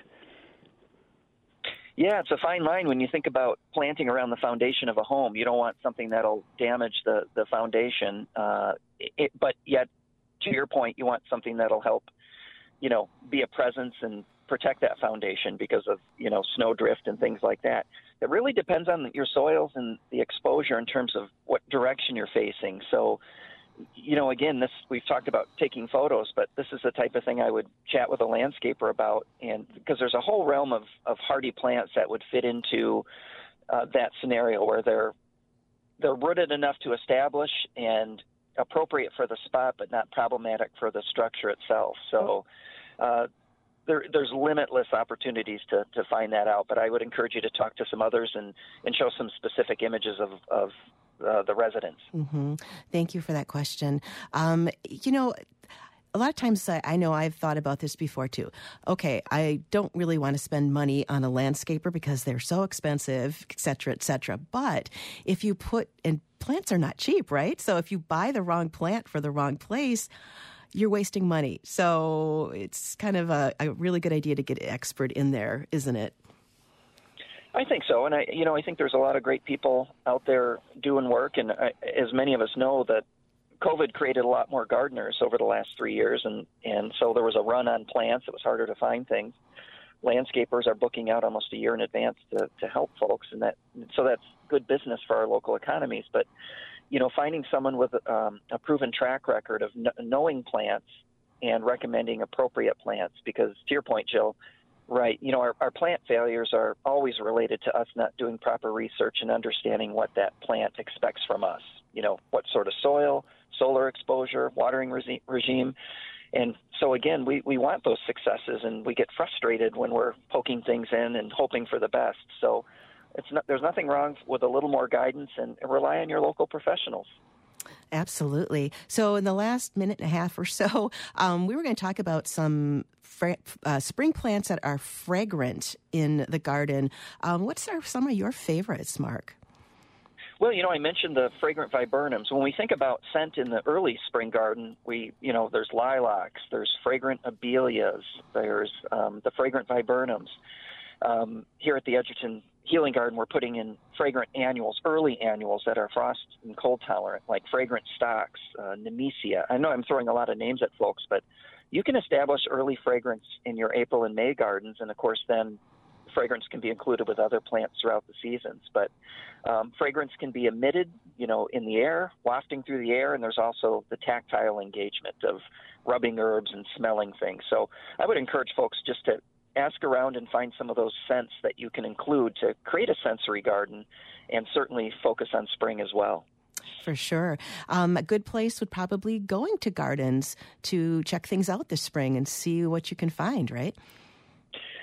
Yeah, it's a fine line when you think about planting around the foundation of a home. You don't want something that'll damage the, the foundation, uh, it, but yet, to your point, you want something that'll help, you know, be a presence and protect that foundation because of, you know, snow drift and things like that. It really depends on your soils and the exposure in terms of what direction you're facing. So, you know, again, this we've talked about taking photos, but this is the type of thing I would chat with a landscaper about, and because there's a whole realm of, of hardy plants that would fit into uh, that scenario where they're they're rooted enough to establish and appropriate for the spot, but not problematic for the structure itself. So uh, there, there's limitless opportunities to, to find that out, but I would encourage you to talk to some others and, and show some specific images of, of Uh, the residents. Mm-hmm. Thank you for that question. Um, you know, a lot of times I, I know I've thought about this before too. Okay, I don't really want to spend money on a landscaper because they're so expensive, et cetera, et cetera. But if you put, and plants are not cheap, right? So if you buy the wrong plant for the wrong place, you're wasting money. So it's kind of a, a really good idea to get an expert in there, isn't it? I think so, and I, you know, I think there's a lot of great people out there doing work, and I, as many of us know, that COVID created a lot more gardeners over the last three years, and, and so there was a run on plants. It was harder to find things. Landscapers are booking out almost a year in advance to, to help folks, and that so that's good business for our local economies. But, you know, finding someone with um, a proven track record of kn- knowing plants and recommending appropriate plants, because to your point, Jill, right, you know, our, our plant failures are always related to us not doing proper research and understanding what that plant expects from us. You know, what sort of soil, solar exposure, watering regi- regime. And so, again, we, we want those successes, and we get frustrated when we're poking things in and hoping for the best. So it's not, there's nothing wrong with a little more guidance, and rely on your local professionals. Absolutely. So in the last minute and a half or so, um, we were going to talk about some fra- uh, spring plants that are fragrant in the garden. Um, what's our, some of your favorites, Mark? Well, you know, I mentioned the fragrant viburnums. When we think about scent in the early spring garden, we, you know, there's lilacs, there's fragrant abelias, there's um, the fragrant viburnums. Um, here at the Edgerton Healing Garden, we're putting in fragrant annuals, early annuals that are frost and cold tolerant, like fragrant stocks, uh, nemesia. I know I'm throwing a lot of names at folks, but you can establish early fragrance in your April and May gardens, and of course then fragrance can be included with other plants throughout the seasons. But um, fragrance can be emitted, you know, in the air, wafting through the air, and there's also the tactile engagement of rubbing herbs and smelling things. So I would encourage folks just to ask around and find some of those scents that you can include to create a sensory garden, and certainly focus on spring as well. For sure. Um, a good place would probably going to gardens to check things out this spring and see what you can find, right?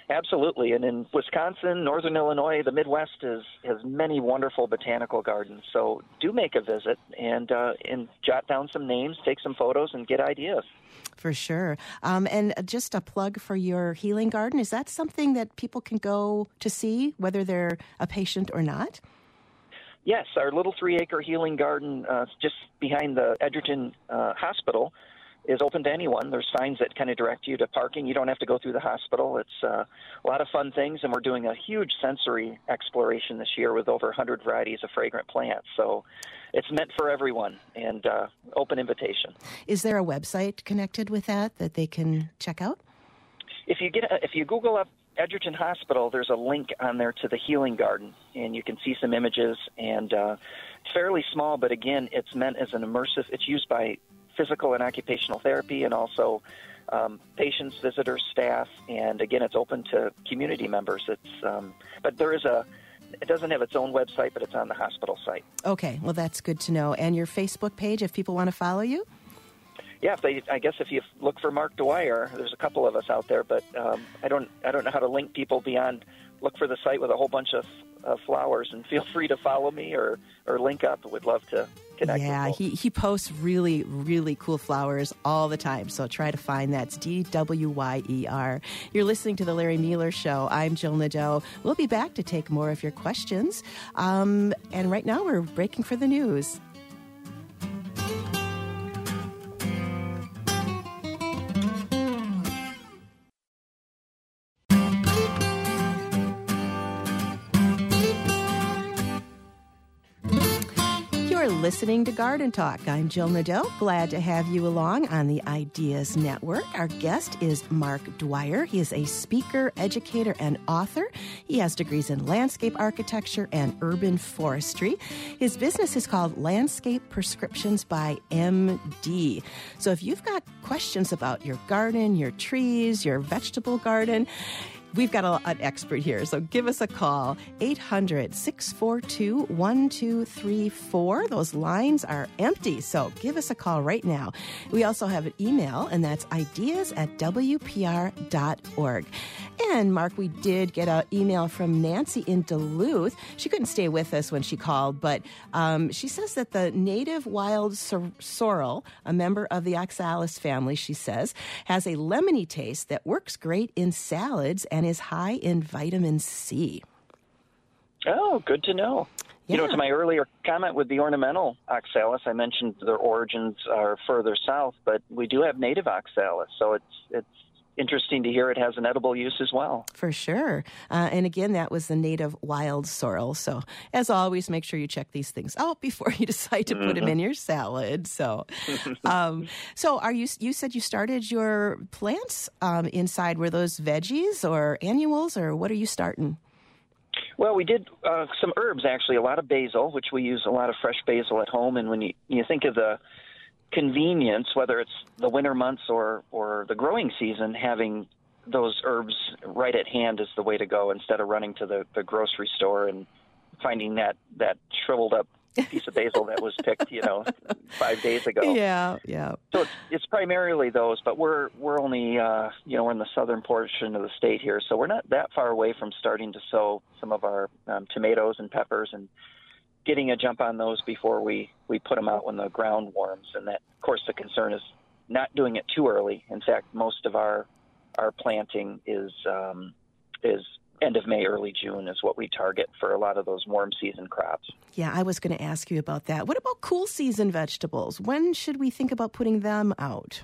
Absolutely, and in Wisconsin, Northern Illinois, the Midwest is, has many wonderful botanical gardens. So do make a visit and uh, and jot down some names, take some photos, and get ideas. For sure. Um, and just a plug for your healing garden. Is that something that people can go to see, whether they're a patient or not? Yes, our little three-acre healing garden uh, just behind the Edgerton uh, Hospital is open to anyone. There's signs that kind of direct you to parking. You don't have to go through the hospital. It's uh, a lot of fun things, and we're doing a huge sensory exploration this year with over one hundred varieties of fragrant plants. So it's meant for everyone, and uh, open invitation. Is there a website connected with that that they can check out? If you get a, if you Google up Edgerton Hospital, there's a link on there to the healing garden, and you can see some images. And uh, it's fairly small, but again, it's meant as an immersive. It's used by physical and occupational therapy, and also um, patients, visitors, staff, and again, it's open to community members. It's um, but there is a. It doesn't have its own website, but it's on the hospital site. Okay, well, that's good to know. And your Facebook page, if people want to follow you? Yeah, if they, I guess if you look for Mark Dwyer, there's a couple of us out there, but um, I don't, I don't know how to link people beyond look for the site with a whole bunch of uh, flowers, and feel free to follow me or, or link up. I would love to connect. Yeah, with he he posts really, really cool flowers all the time, so try to find that. It's D W Y E R. You're listening to The Larry Mueller Show. I'm Jill Nadeau. We'll be back to take more of your questions. Um, and right now we're breaking for the news. Listening to Garden Talk. I'm Jill Nadeau. Glad to have you along on the Ideas Network. Our guest is Mark Dwyer. He is a speaker, educator, and author. He has degrees in landscape architecture and urban forestry. His business is called Landscape Prescriptions by M D. So if you've got questions about your garden, your trees, your vegetable garden, we've got a, an expert here, so give us a call, eight hundred, six four two, one two three four. Those lines are empty, so give us a call right now. We also have an email, and that's ideas at w p r dot org. And, Mark, we did get an email from Nancy in Duluth. She couldn't stay with us when she called, but um, she says that the native wild sor- sorrel, a member of the oxalis family, she says, has a lemony taste that works great in salads and is high in vitamin C. Oh, good to know. Yeah. You know, to my earlier comment with the ornamental oxalis, I mentioned their origins are further south, but we do have native oxalis, so it's it's interesting to hear it has an edible use as well. For sure. Uh, and again, that was the native wild sorrel. So as always, make sure you check these things out before you decide to mm-hmm. put them in your salad. So, um, so are you, you said you started your plants um, inside. Were those veggies or annuals, or what are you starting? Well, we did uh, some herbs, actually, a lot of basil, which we use a lot of fresh basil at home. And when you, you think of the convenience, whether it's the winter months or, or the growing season, having those herbs right at hand is the way to go instead of running to the, the grocery store and finding that, that shriveled up piece of basil that was picked, you know, five days ago. Yeah, yeah. So it's, it's primarily those, but we're we're only, uh, you know, we're in the southern portion of the state here, so we're not that far away from starting to sow some of our um, tomatoes and peppers and getting a jump on those before we, we put them out when the ground warms. And that, of course, the concern is not doing it too early. In fact, most of our our planting is um, is end of May, early June is what we target for a lot of those warm season crops. Yeah, I was going to ask you about that. What about cool season vegetables? When should we think about putting them out?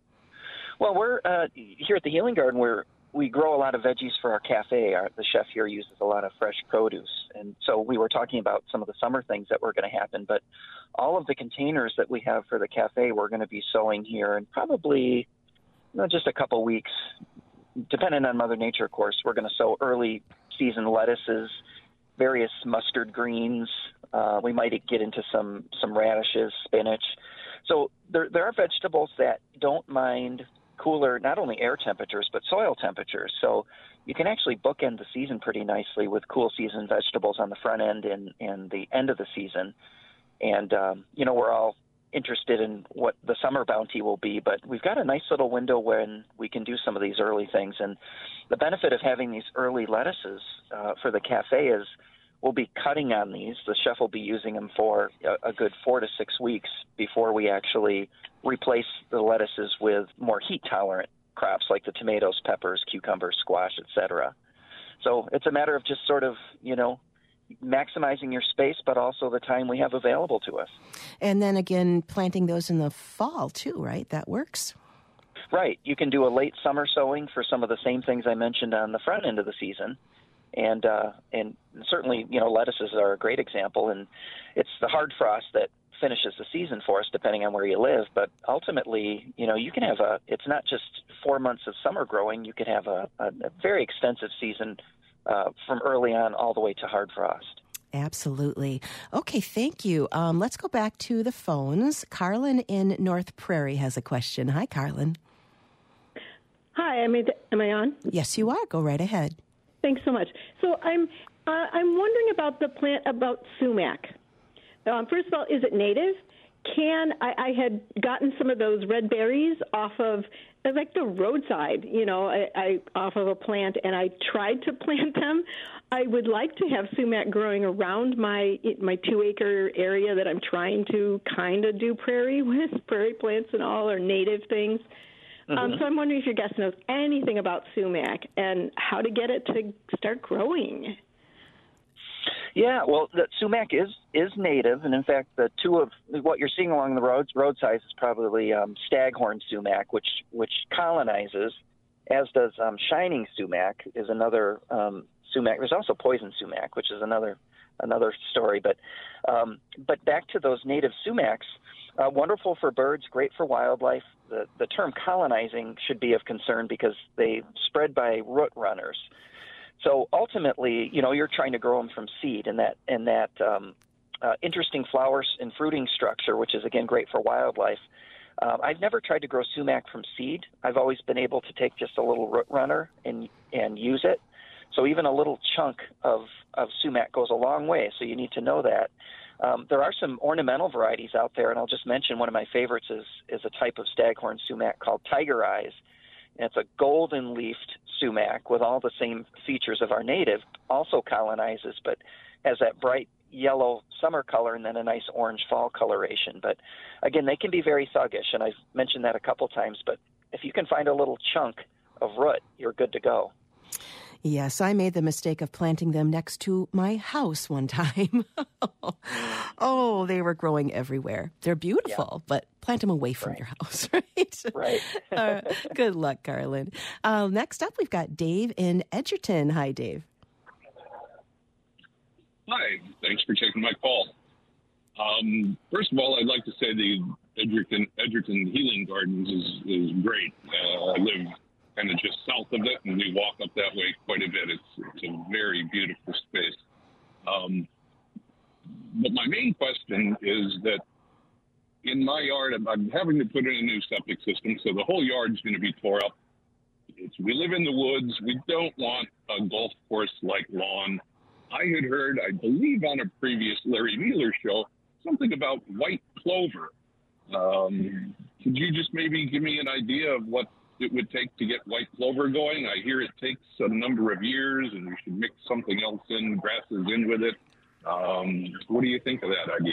Well, we're uh, here at the Healing Garden, we're we grow a lot of veggies for our cafe. Our, the chef here uses a lot of fresh produce. And so we were talking about some of the summer things that were going to happen. But all of the containers that we have for the cafe, we're going to be sowing here in probably you know, just a couple weeks, depending on Mother Nature, of course. We're going to sow early season lettuces, various mustard greens. Uh, we might get into some, some radishes, spinach. So there, there are vegetables that don't mind cooler, not only air temperatures, but soil temperatures. So you can actually bookend the season pretty nicely with cool season vegetables on the front end and, and the end of the season. And, um, you know, we're all interested in what the summer bounty will be, but we've got a nice little window when we can do some of these early things. And the benefit of having these early lettuces uh, for the cafe is we'll be cutting on these. The chef will be using them for a, a good four to six weeks before we actually replace the lettuces with more heat-tolerant crops like the tomatoes, peppers, cucumbers, squash, et cetera. So it's a matter of just sort of, you know, maximizing your space, but also the time we have available to us. And then again, planting those in the fall too, right? That works. Right. You can do a late summer sowing for some of the same things I mentioned on the front end of the season. And uh, and certainly, you know, lettuces are a great example. And it's the hard frost that finishes the season for us, depending on where you live. But ultimately, you know, you can have a, it's not just four months of summer growing. You could have a, a, a very extensive season Uh, from early on all the way to hard frost. Absolutely. Okay, thank you. Um, let's go back to the phones. Carlin in North Prairie has a question. Hi, Carlin. Hi, am I, am I on? Yes, you are. Go right ahead. Thanks so much. So I'm uh, I'm wondering about the plant, about sumac. Um, first of all, is it native? Can I, I had gotten some of those red berries off of like the roadside, you know, I, I off of a plant, and I tried to plant them. I would like to have sumac growing around my my two acre area that I'm trying to kind of do prairie with, prairie plants and all, or native things. Mm-hmm. Um, so I'm wondering if your guest knows anything about sumac and how to get it to start growing. Yeah, well, the sumac is is native, and in fact, the two of what you're seeing along the roads roadsides is probably um, staghorn sumac, which which colonizes, as does um, shining sumac is another um, sumac. There's also poison sumac, which is another another story. But um, but back to those native sumacs, uh, wonderful for birds, great for wildlife. The the term colonizing should be of concern because they spread by root runners. So ultimately, you know, you're trying to grow them from seed, and that and that um, uh, interesting flowers and fruiting structure, which is again great for wildlife. Uh, I've never tried to grow sumac from seed. I've always been able to take just a little root runner and and use it. So even a little chunk of of sumac goes a long way. So you need to know that. Um, there are some ornamental varieties out there, and I'll just mention one of my favorites is is a type of staghorn sumac called Tiger Eyes. And it's a golden-leafed sumac with all the same features of our native, also colonizes, but has that bright yellow summer color and then a nice orange fall coloration. But again, they can be very thuggish, and I've mentioned that a couple times. But if you can find a little chunk of root, you're good to go. Yes, I made the mistake of planting them next to my house one time. Oh, they were growing everywhere. They're beautiful, yeah. But plant them away from right. your house, right? Right. uh, good luck, Carlin. Uh, next up, we've got Dave in Edgerton. Hi, Dave. Hi. Thanks for taking my call. Um, first of all, I'd like to say the Edgerton, Edgerton Healing Gardens is, is great. Uh, I live kind of just south of it, and we walk up that way quite a bit. It's, it's a very beautiful space. Um, but my main question is that in my yard, I'm, I'm having to put in a new septic system, so the whole yard's going to be tore up. It's, we live in the woods. We don't want a golf course-like lawn. I had heard, I believe on a previous Larry Mueller show, something about white clover. Um, could you just maybe give me an idea of what it would take to get white clover going? I hear it takes a number of years, and we should mix something else in, grasses in with it. Um, what do you think of that idea?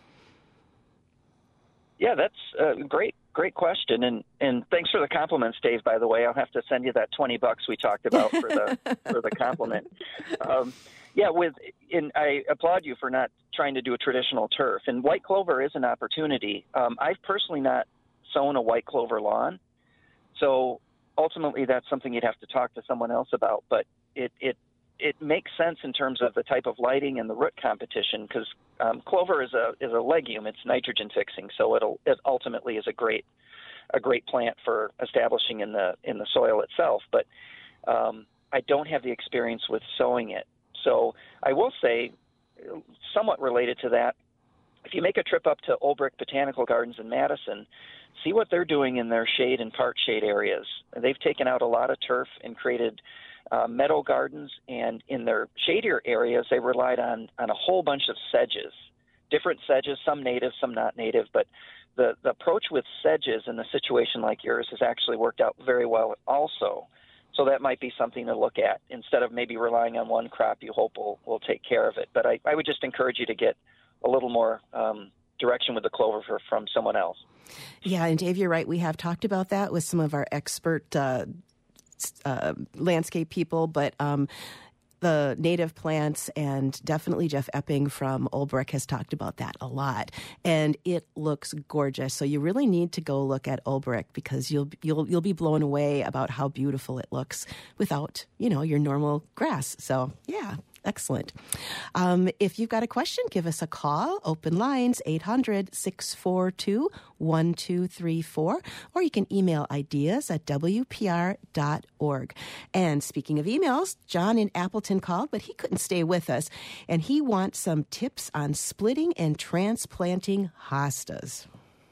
Yeah, that's a great, great question, and and thanks for the compliments, Dave. By the way, I'll have to send you that twenty bucks we talked about for the for the compliment. Um, yeah, with and I applaud you for not trying to do a traditional turf, and white clover is an opportunity. Um, I've personally not sown a white clover lawn. So ultimately, that's something you'd have to talk to someone else about. But it it, it makes sense in terms of the type of lighting and the root competition, because um, clover is a is a legume. It's nitrogen fixing, so it'll it ultimately is a great a great plant for establishing in the in the soil itself. But um, I don't have the experience with sowing it. So I will say, somewhat related to that, if you make a trip up to Olbrich Botanical Gardens in Madison, see what they're doing in their shade and part shade areas. They've taken out a lot of turf and created uh, meadow gardens, and in their shadier areas, they relied on, on a whole bunch of sedges different sedges, some native, some not native, but the, the approach with sedges in a situation like yours has actually worked out very well also. So that might be something to look at instead of maybe relying on one crop you hope will, will take care of it. But I, I would just encourage you to get a little more um, direction with the clover for, from someone else. Yeah, and Dave, you're right. We have talked about that with some of our expert uh, uh, landscape people, but um, the native plants, and definitely Jeff Epping from Olbrich has talked about that a lot, and it looks gorgeous. So you really need to go look at Olbrich because you'll you'll you'll be blown away about how beautiful it looks without, you know, your normal grass. So yeah. Excellent. Um, if you've got a question, give us a call. Open lines, eight hundred, six four two, one two three four, or you can email ideas at w p r dot org. And speaking of emails, John in Appleton called, but he couldn't stay with us, and he wants some tips on splitting and transplanting hostas.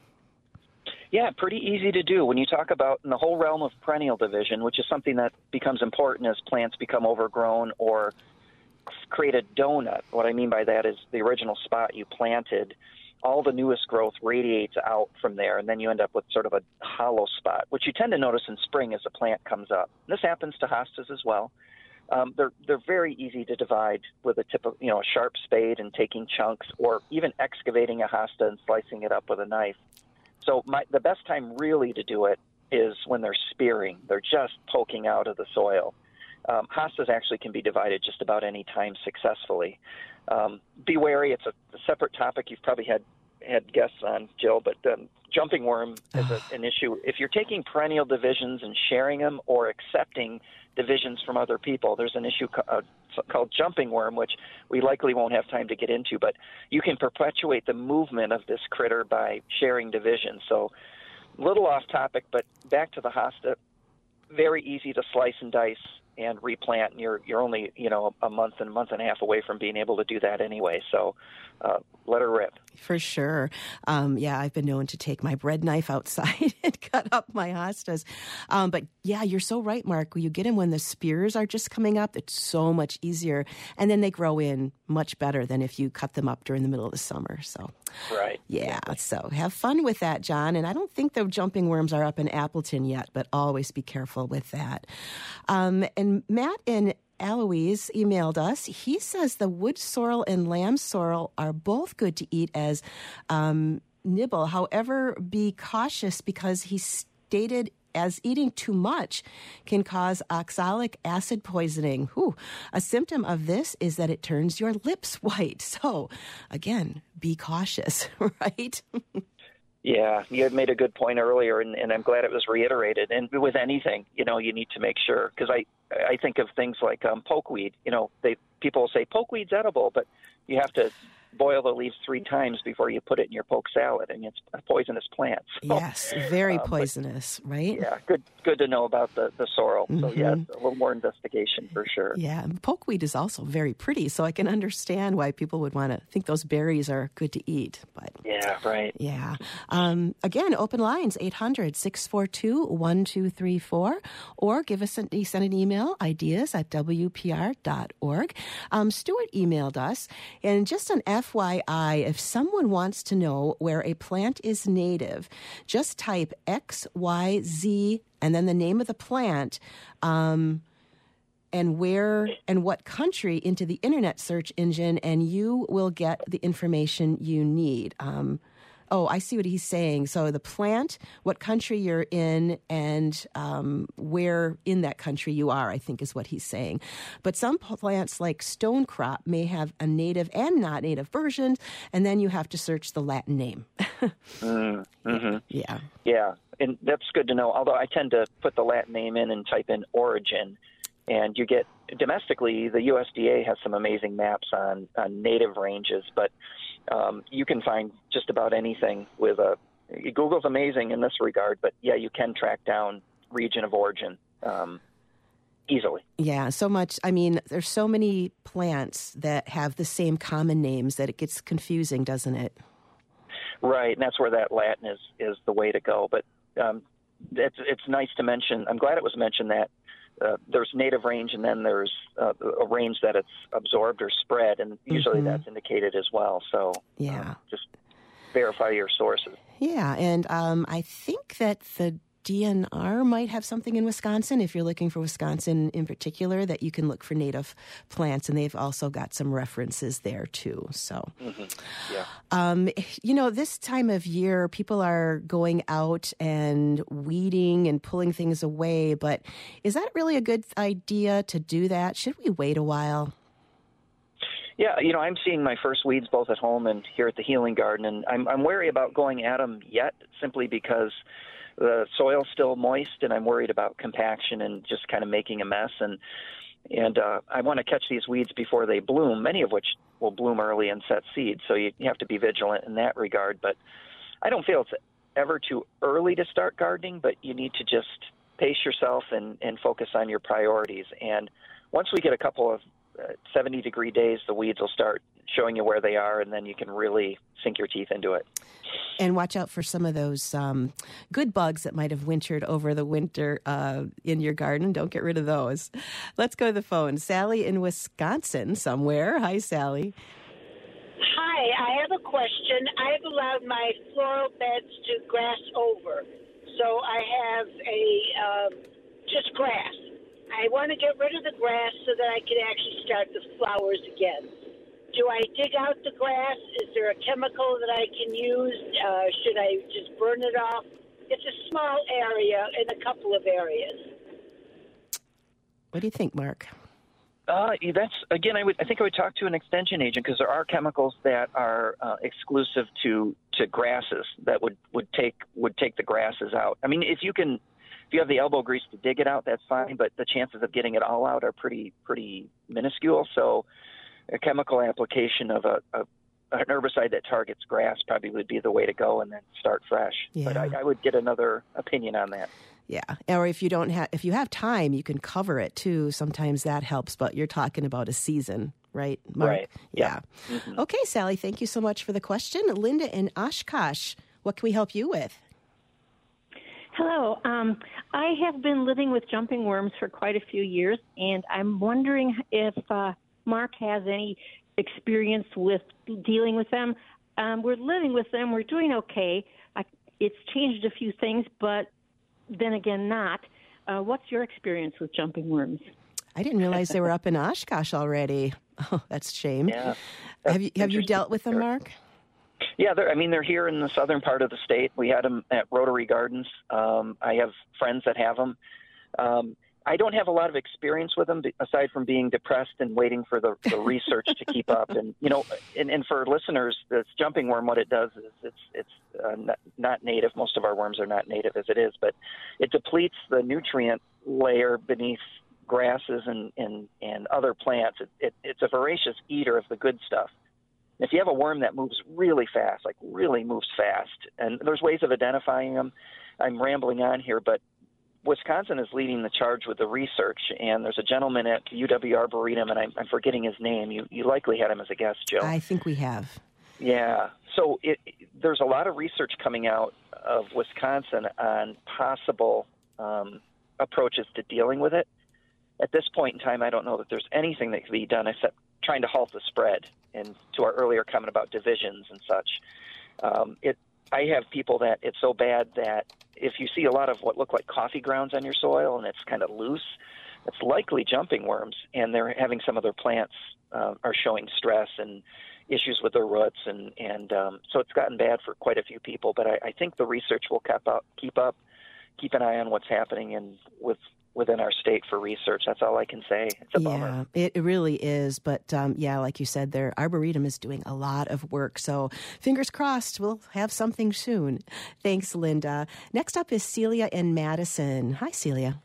Yeah, pretty easy to do. When you talk about in the whole realm of perennial division, which is something that becomes important as plants become overgrown or create a donut. What I mean by that is the original spot you planted, all the newest growth radiates out from there, and then you end up with sort of a hollow spot, which you tend to notice in spring as the plant comes up. This happens to hostas as well. Um, they're they're very easy to divide with a tip of, you know, a sharp spade and taking chunks, or even excavating a hosta and slicing it up with a knife. So my, the best time really to do it is when they're spearing. They're just poking out of the soil. Um, hostas actually can be divided just about any time successfully. Um, be wary. It's a, a separate topic. You've probably had, had guests on, Jill, but um, jumping worm is a, an issue. If you're taking perennial divisions and sharing them or accepting divisions from other people, there's an issue co- uh, called jumping worm, which we likely won't have time to get into, but you can perpetuate the movement of this critter by sharing divisions. So a little off topic, but back to the hosta, very easy to slice and dice and replant, and you're you're only, you know, a month and a month and a half away from being able to do that anyway. So uh, let her rip. For sure. Um, yeah, I've been known to take my bread knife outside and cut up my hostas. Um, but yeah, you're so right, Mark. You get them when the spears are just coming up. It's so much easier. And then they grow in much better than if you cut them up during the middle of the summer. So right. Yeah, so have fun with that, John. And I don't think the jumping worms are up in Appleton yet, but always be careful with that. Um, and Matt in Eloise emailed us. He says the wood sorrel and lamb sorrel are both good to eat as um, nibble. However, be cautious because he stated as eating too much can cause oxalic acid poisoning. Whew. A symptom of this is that it turns your lips white. So, again, be cautious, right? Yeah, you had made a good point earlier, and, and I'm glad it was reiterated. And with anything, you know, you need to make sure, because I, I think of things like um, pokeweed. You know, they people say pokeweed's edible, but you have to boil the leaves three times before you put it in your poke salad, and it's a poisonous plant. So, yes, very uh, poisonous, but, right? Yeah, good good to know about the, the sorrel. Mm-hmm. So, yeah, a little more investigation for sure. Yeah, and pokeweed is also very pretty, so I can understand why people would want to think those berries are good to eat. But yeah, right. Yeah. Um, again, open lines, eight hundred, six four two, one two three four, or give us an, send an email, ideas at w p r dot org. Um, Stuart emailed us, and just an F Y I, if someone wants to know where a plant is native, just type X Y Z and then the name of the plant um, and where and what country into the internet search engine, and you will get the information you need. Um, oh, I see what he's saying. So the plant, what country you're in, and um, where in that country you are, I think is what he's saying. But some plants like stonecrop may have a native and not native version, and then you have to search the Latin name. mm, mm-hmm. Yeah. Yeah, and that's good to know, although I tend to put the Latin name in and type in origin, and you get, domestically, the U S D A has some amazing maps on, on native ranges, but Um, you can find just about anything with a Google's amazing in this regard, but yeah, you can track down region of origin um, easily. Yeah, so much. I mean, there's so many plants that have the same common names that it gets confusing, doesn't it? Right, and that's where that Latin is, is the way to go. But um, it's it's nice to mention. I'm glad it was mentioned that uh, there's native range, and then there's uh, a range that it's absorbed or spread, and usually Mm-hmm. that's indicated as well. So Yeah. um, just verify your sources. Yeah, and um, I think that the D N R might have something in Wisconsin, if you're looking for Wisconsin in particular, that you can look for native plants, and they've also got some references there too. So, Mm-hmm. Yeah. um, you know, this time of year, people are going out and weeding and pulling things away, but is that really a good idea to do that? Should we wait a while? Yeah, you know, I'm seeing my first weeds both at home and here at the Healing Garden, and I'm, I'm wary about going at them yet, simply because the soil's still moist, and I'm worried about compaction and just kind of making a mess. And and uh, I want to catch these weeds before they bloom, many of which will bloom early and set seed. So you, you have to be vigilant in that regard. But I don't feel it's ever too early to start gardening, but you need to just pace yourself and, and focus on your priorities. And once we get a couple of uh, seventy-degree days, the weeds will start showing you where they are, and then you can really sink your teeth into it. And watch out for some of those um, good bugs that might have wintered over the winter uh, in your garden. Don't get rid of those. Let's go to the phone. Sally in Wisconsin somewhere. Hi, Sally. Hi, I have a question. I've allowed my floral beds to grass over, so I have a um, just grass. I want to get rid of the grass so that I can actually start the flowers again. Do I dig out the grass? Is there a chemical that I can use? Uh, should I just burn it off? It's a small area in a couple of areas. What do you think, Mark? Uh, that's again. I would. I think I would talk to an extension agent, because there are chemicals that are uh, exclusive to, to grasses that would, would take would take the grasses out. I mean, if you can, if you have the elbow grease to dig it out, that's fine. But the chances of getting it all out are pretty pretty minuscule. So, a chemical application of a, a an herbicide that targets grass probably would be the way to go, and then start fresh. Yeah. But I, I would get another opinion on that. Yeah, or if you don't have, if you have time, you can cover it too. Sometimes that helps, but you're talking about a season, right, Mark? Right. Yeah. yeah. Mm-hmm. Okay, Sally, thank you so much for the question. Linda in Oshkosh, what can we help you with? Hello. Um, I have been living with jumping worms for quite a few years, and I'm wondering if uh, Mark has any experience with dealing with them. Um, we're living with them. We're doing okay. I, it's changed a few things, but then again, not. Uh, what's your experience with jumping worms? I didn't realize they were up in Oshkosh already. Oh, that's a shame. Yeah. Have you have you dealt with them, Mark? Yeah, they're, I mean, they're here in the southern part of the state. We had them at Rotary Gardens. Um, I have friends that have them. Um, I don't have a lot of experience with them, aside from being depressed and waiting for the, the research to keep up. And, you know, and, and for listeners, this jumping worm, what it does is it's it's uh, not, not native. Most of our worms are not native as it is, but it depletes the nutrient layer beneath grasses and, and, and other plants. It, it, it's a voracious eater of the good stuff. If you have a worm that moves really fast, like really moves fast, and there's ways of identifying them. I'm rambling on here, but Wisconsin is leading the charge with the research, and there's a gentleman at U W Arboretum, and I'm, I'm forgetting his name. You you likely had him as a guest, Joe. I think we have. Yeah. So it, there's a lot of research coming out of Wisconsin on possible um, approaches to dealing with it. At this point in time, I don't know that there's anything that can be done except trying to halt the spread. And to our earlier comment about divisions and such, um, it I have people that it's so bad that if you see a lot of what look like coffee grounds on your soil and it's kind of loose, it's likely jumping worms, and they're having some of their plants uh, are showing stress and issues with their roots, and and um, so it's gotten bad for quite a few people. But I, I think the research will keep up, keep up, keep an eye on what's happening and with. within our state for research. That's all I can say. It's a bummer. Yeah, it, it really is. But um, yeah, like you said, their Arboretum is doing a lot of work. So fingers crossed, we'll have something soon. Thanks, Linda. Next up is Celia in Madison. Hi, Celia.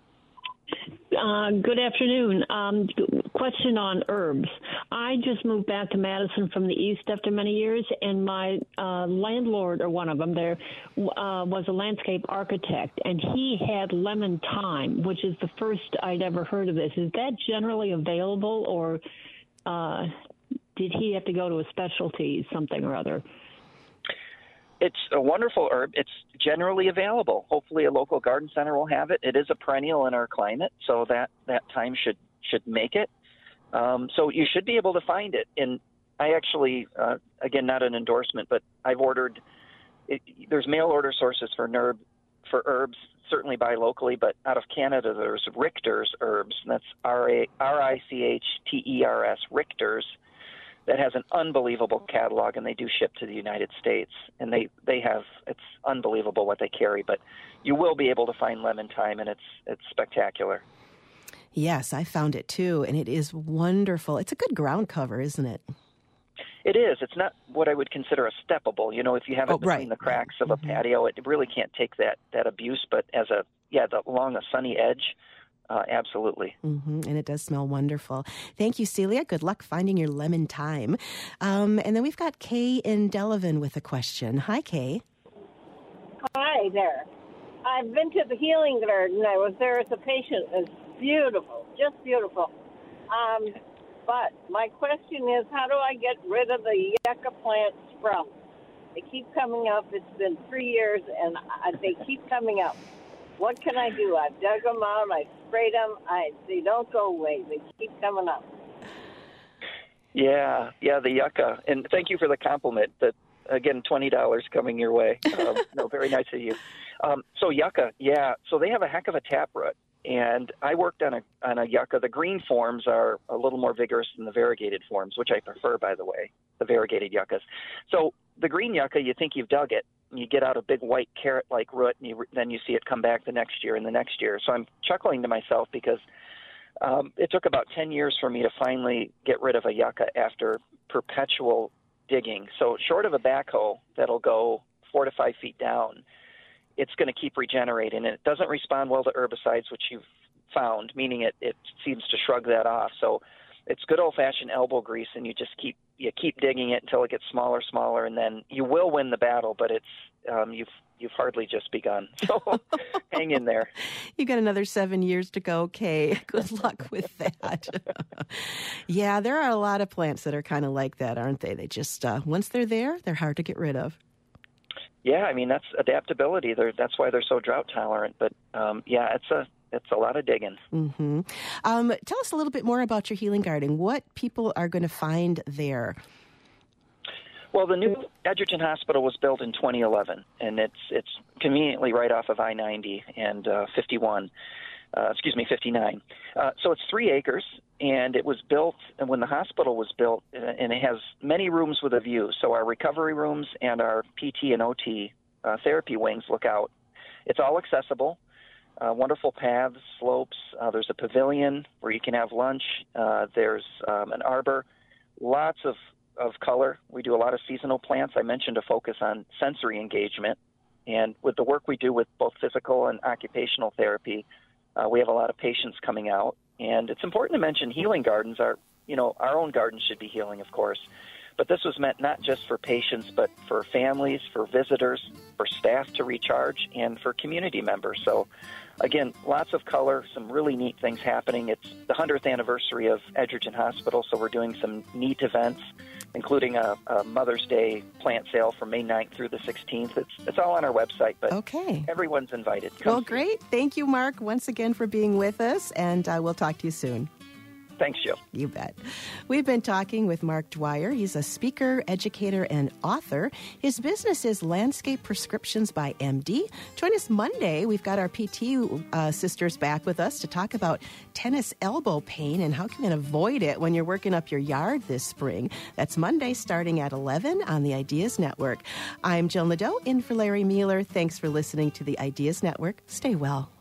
Uh, good afternoon. Um, question on herbs. I just moved back to Madison from the east after many years, and my uh, landlord, or one of them there, uh, was a landscape architect, and he had lemon thyme, which is the first I'd ever heard of this. Is that generally available, or uh, uh, did he have to go to a specialty something or other? It's a wonderful herb. It's generally available. Hopefully a local garden center will have it. It is a perennial in our climate, so that, that time should, should make it. Um, so you should be able to find it. And I actually, uh, again, not an endorsement, but I've ordered, it, there's mail order sources for nerb, for herbs, certainly buy locally, but out of Canada, there's Richter's Herbs. That's R A R I C H T E R S, Richter's, that has an unbelievable catalog, and they do ship to the United States. And they, they have, it's unbelievable what they carry, but you will be able to find lemon thyme, and it's it's spectacular. Yes, I found it too, and it is wonderful. It's a good ground cover, isn't it? It is. It's not what I would consider a steppable. You know, if you have it oh, between right. the cracks of a mm-hmm. patio, it really can't take that, that abuse, but as a, yeah, the, along a sunny edge, Uh, absolutely. Mm-hmm. And it does smell wonderful. Thank you, Celia. Good luck finding your lemon thyme. Um, and then we've got Kay in Delavan with a question. Hi, Kay. Hi there. I've been to the healing garden. I was there as a patient. It's beautiful, just beautiful. Um, but my question is, how do I get rid of the yucca plant sprouts? They keep coming up. It's been three years, and I, they keep coming up. What can I do? I've dug them out. I sprayed them. I, they don't go away. They keep coming up. Yeah, yeah, the yucca. And thank you for the compliment. That again, twenty dollars coming your way. Um, no, very nice of you. Um, so yucca, yeah. So they have a heck of a taproot. And I worked on a on a yucca. The green forms are a little more vigorous than the variegated forms, which I prefer, by the way, the variegated yuccas. So the green yucca, you think you've dug it. You get out a big white carrot-like root, and you, then you see it come back the next year and the next year. So I'm chuckling to myself because um, it took about ten years for me to finally get rid of a yucca after perpetual digging. So short of a backhoe that'll go four to five feet down, it's going to keep regenerating, and it doesn't respond well to herbicides, which you've found, meaning it, it seems to shrug that off. So it's good old-fashioned elbow grease, and you just keep you keep digging it until it gets smaller, smaller, and then you will win the battle. But it's um, you've you've hardly just begun. So hang in there. You got another seven years to go, Kay. Good luck with that. Yeah, there are a lot of plants that are kind of like that, aren't they? They just uh, once they're there, they're hard to get rid of. Yeah, I mean that's adaptability. They're, that's why they're so drought tolerant. But um, yeah, it's a it's a lot of digging. Mm-hmm. Um, tell us a little bit more about your healing garden. What people are going to find there? Well, the new Edgerton Hospital was built in twenty eleven, and it's it's conveniently right off of I ninety and uh, fifty-one. Uh, excuse me, fifty-nine. Uh, so it's three acres, and it was built, and when the hospital was built, and it has many rooms with a view. So our recovery rooms and our P T and O T uh, therapy wings look out. It's all accessible, uh, wonderful paths, slopes. Uh, there's a pavilion where you can have lunch. Uh, there's um, an arbor, lots of, of color. We do a lot of seasonal plants. I mentioned a focus on sensory engagement. And with the work we do with both physical and occupational therapy, Uh, we have a lot of patients coming out, and it's important to mention healing gardens are, you know, our own gardens should be healing, of course, but this was meant not just for patients, but for families, for visitors, for staff to recharge, and for community members. So, again, lots of color, some really neat things happening. It's the hundredth anniversary of Edgerton Hospital, so we're doing some neat events, including a, a Mother's Day plant sale from May ninth through the sixteenth. It's it's all on our website, but okay. Everyone's invited. Come well, see. Great. Thank you, Mark, once again for being with us, and uh, we'll talk to you soon. Thanks, Jill. You bet. We've been talking with Mark Dwyer. He's a speaker, educator, and author. His business is Landscape Prescriptions by M D. Join us Monday. We've got our P T uh, sisters back with us to talk about tennis elbow pain and how you can avoid it when you're working up your yard this spring. That's Monday starting at eleven on the Ideas Network. I'm Jill Nadeau in for Larry Mueller. Thanks for listening to the Ideas Network. Stay well.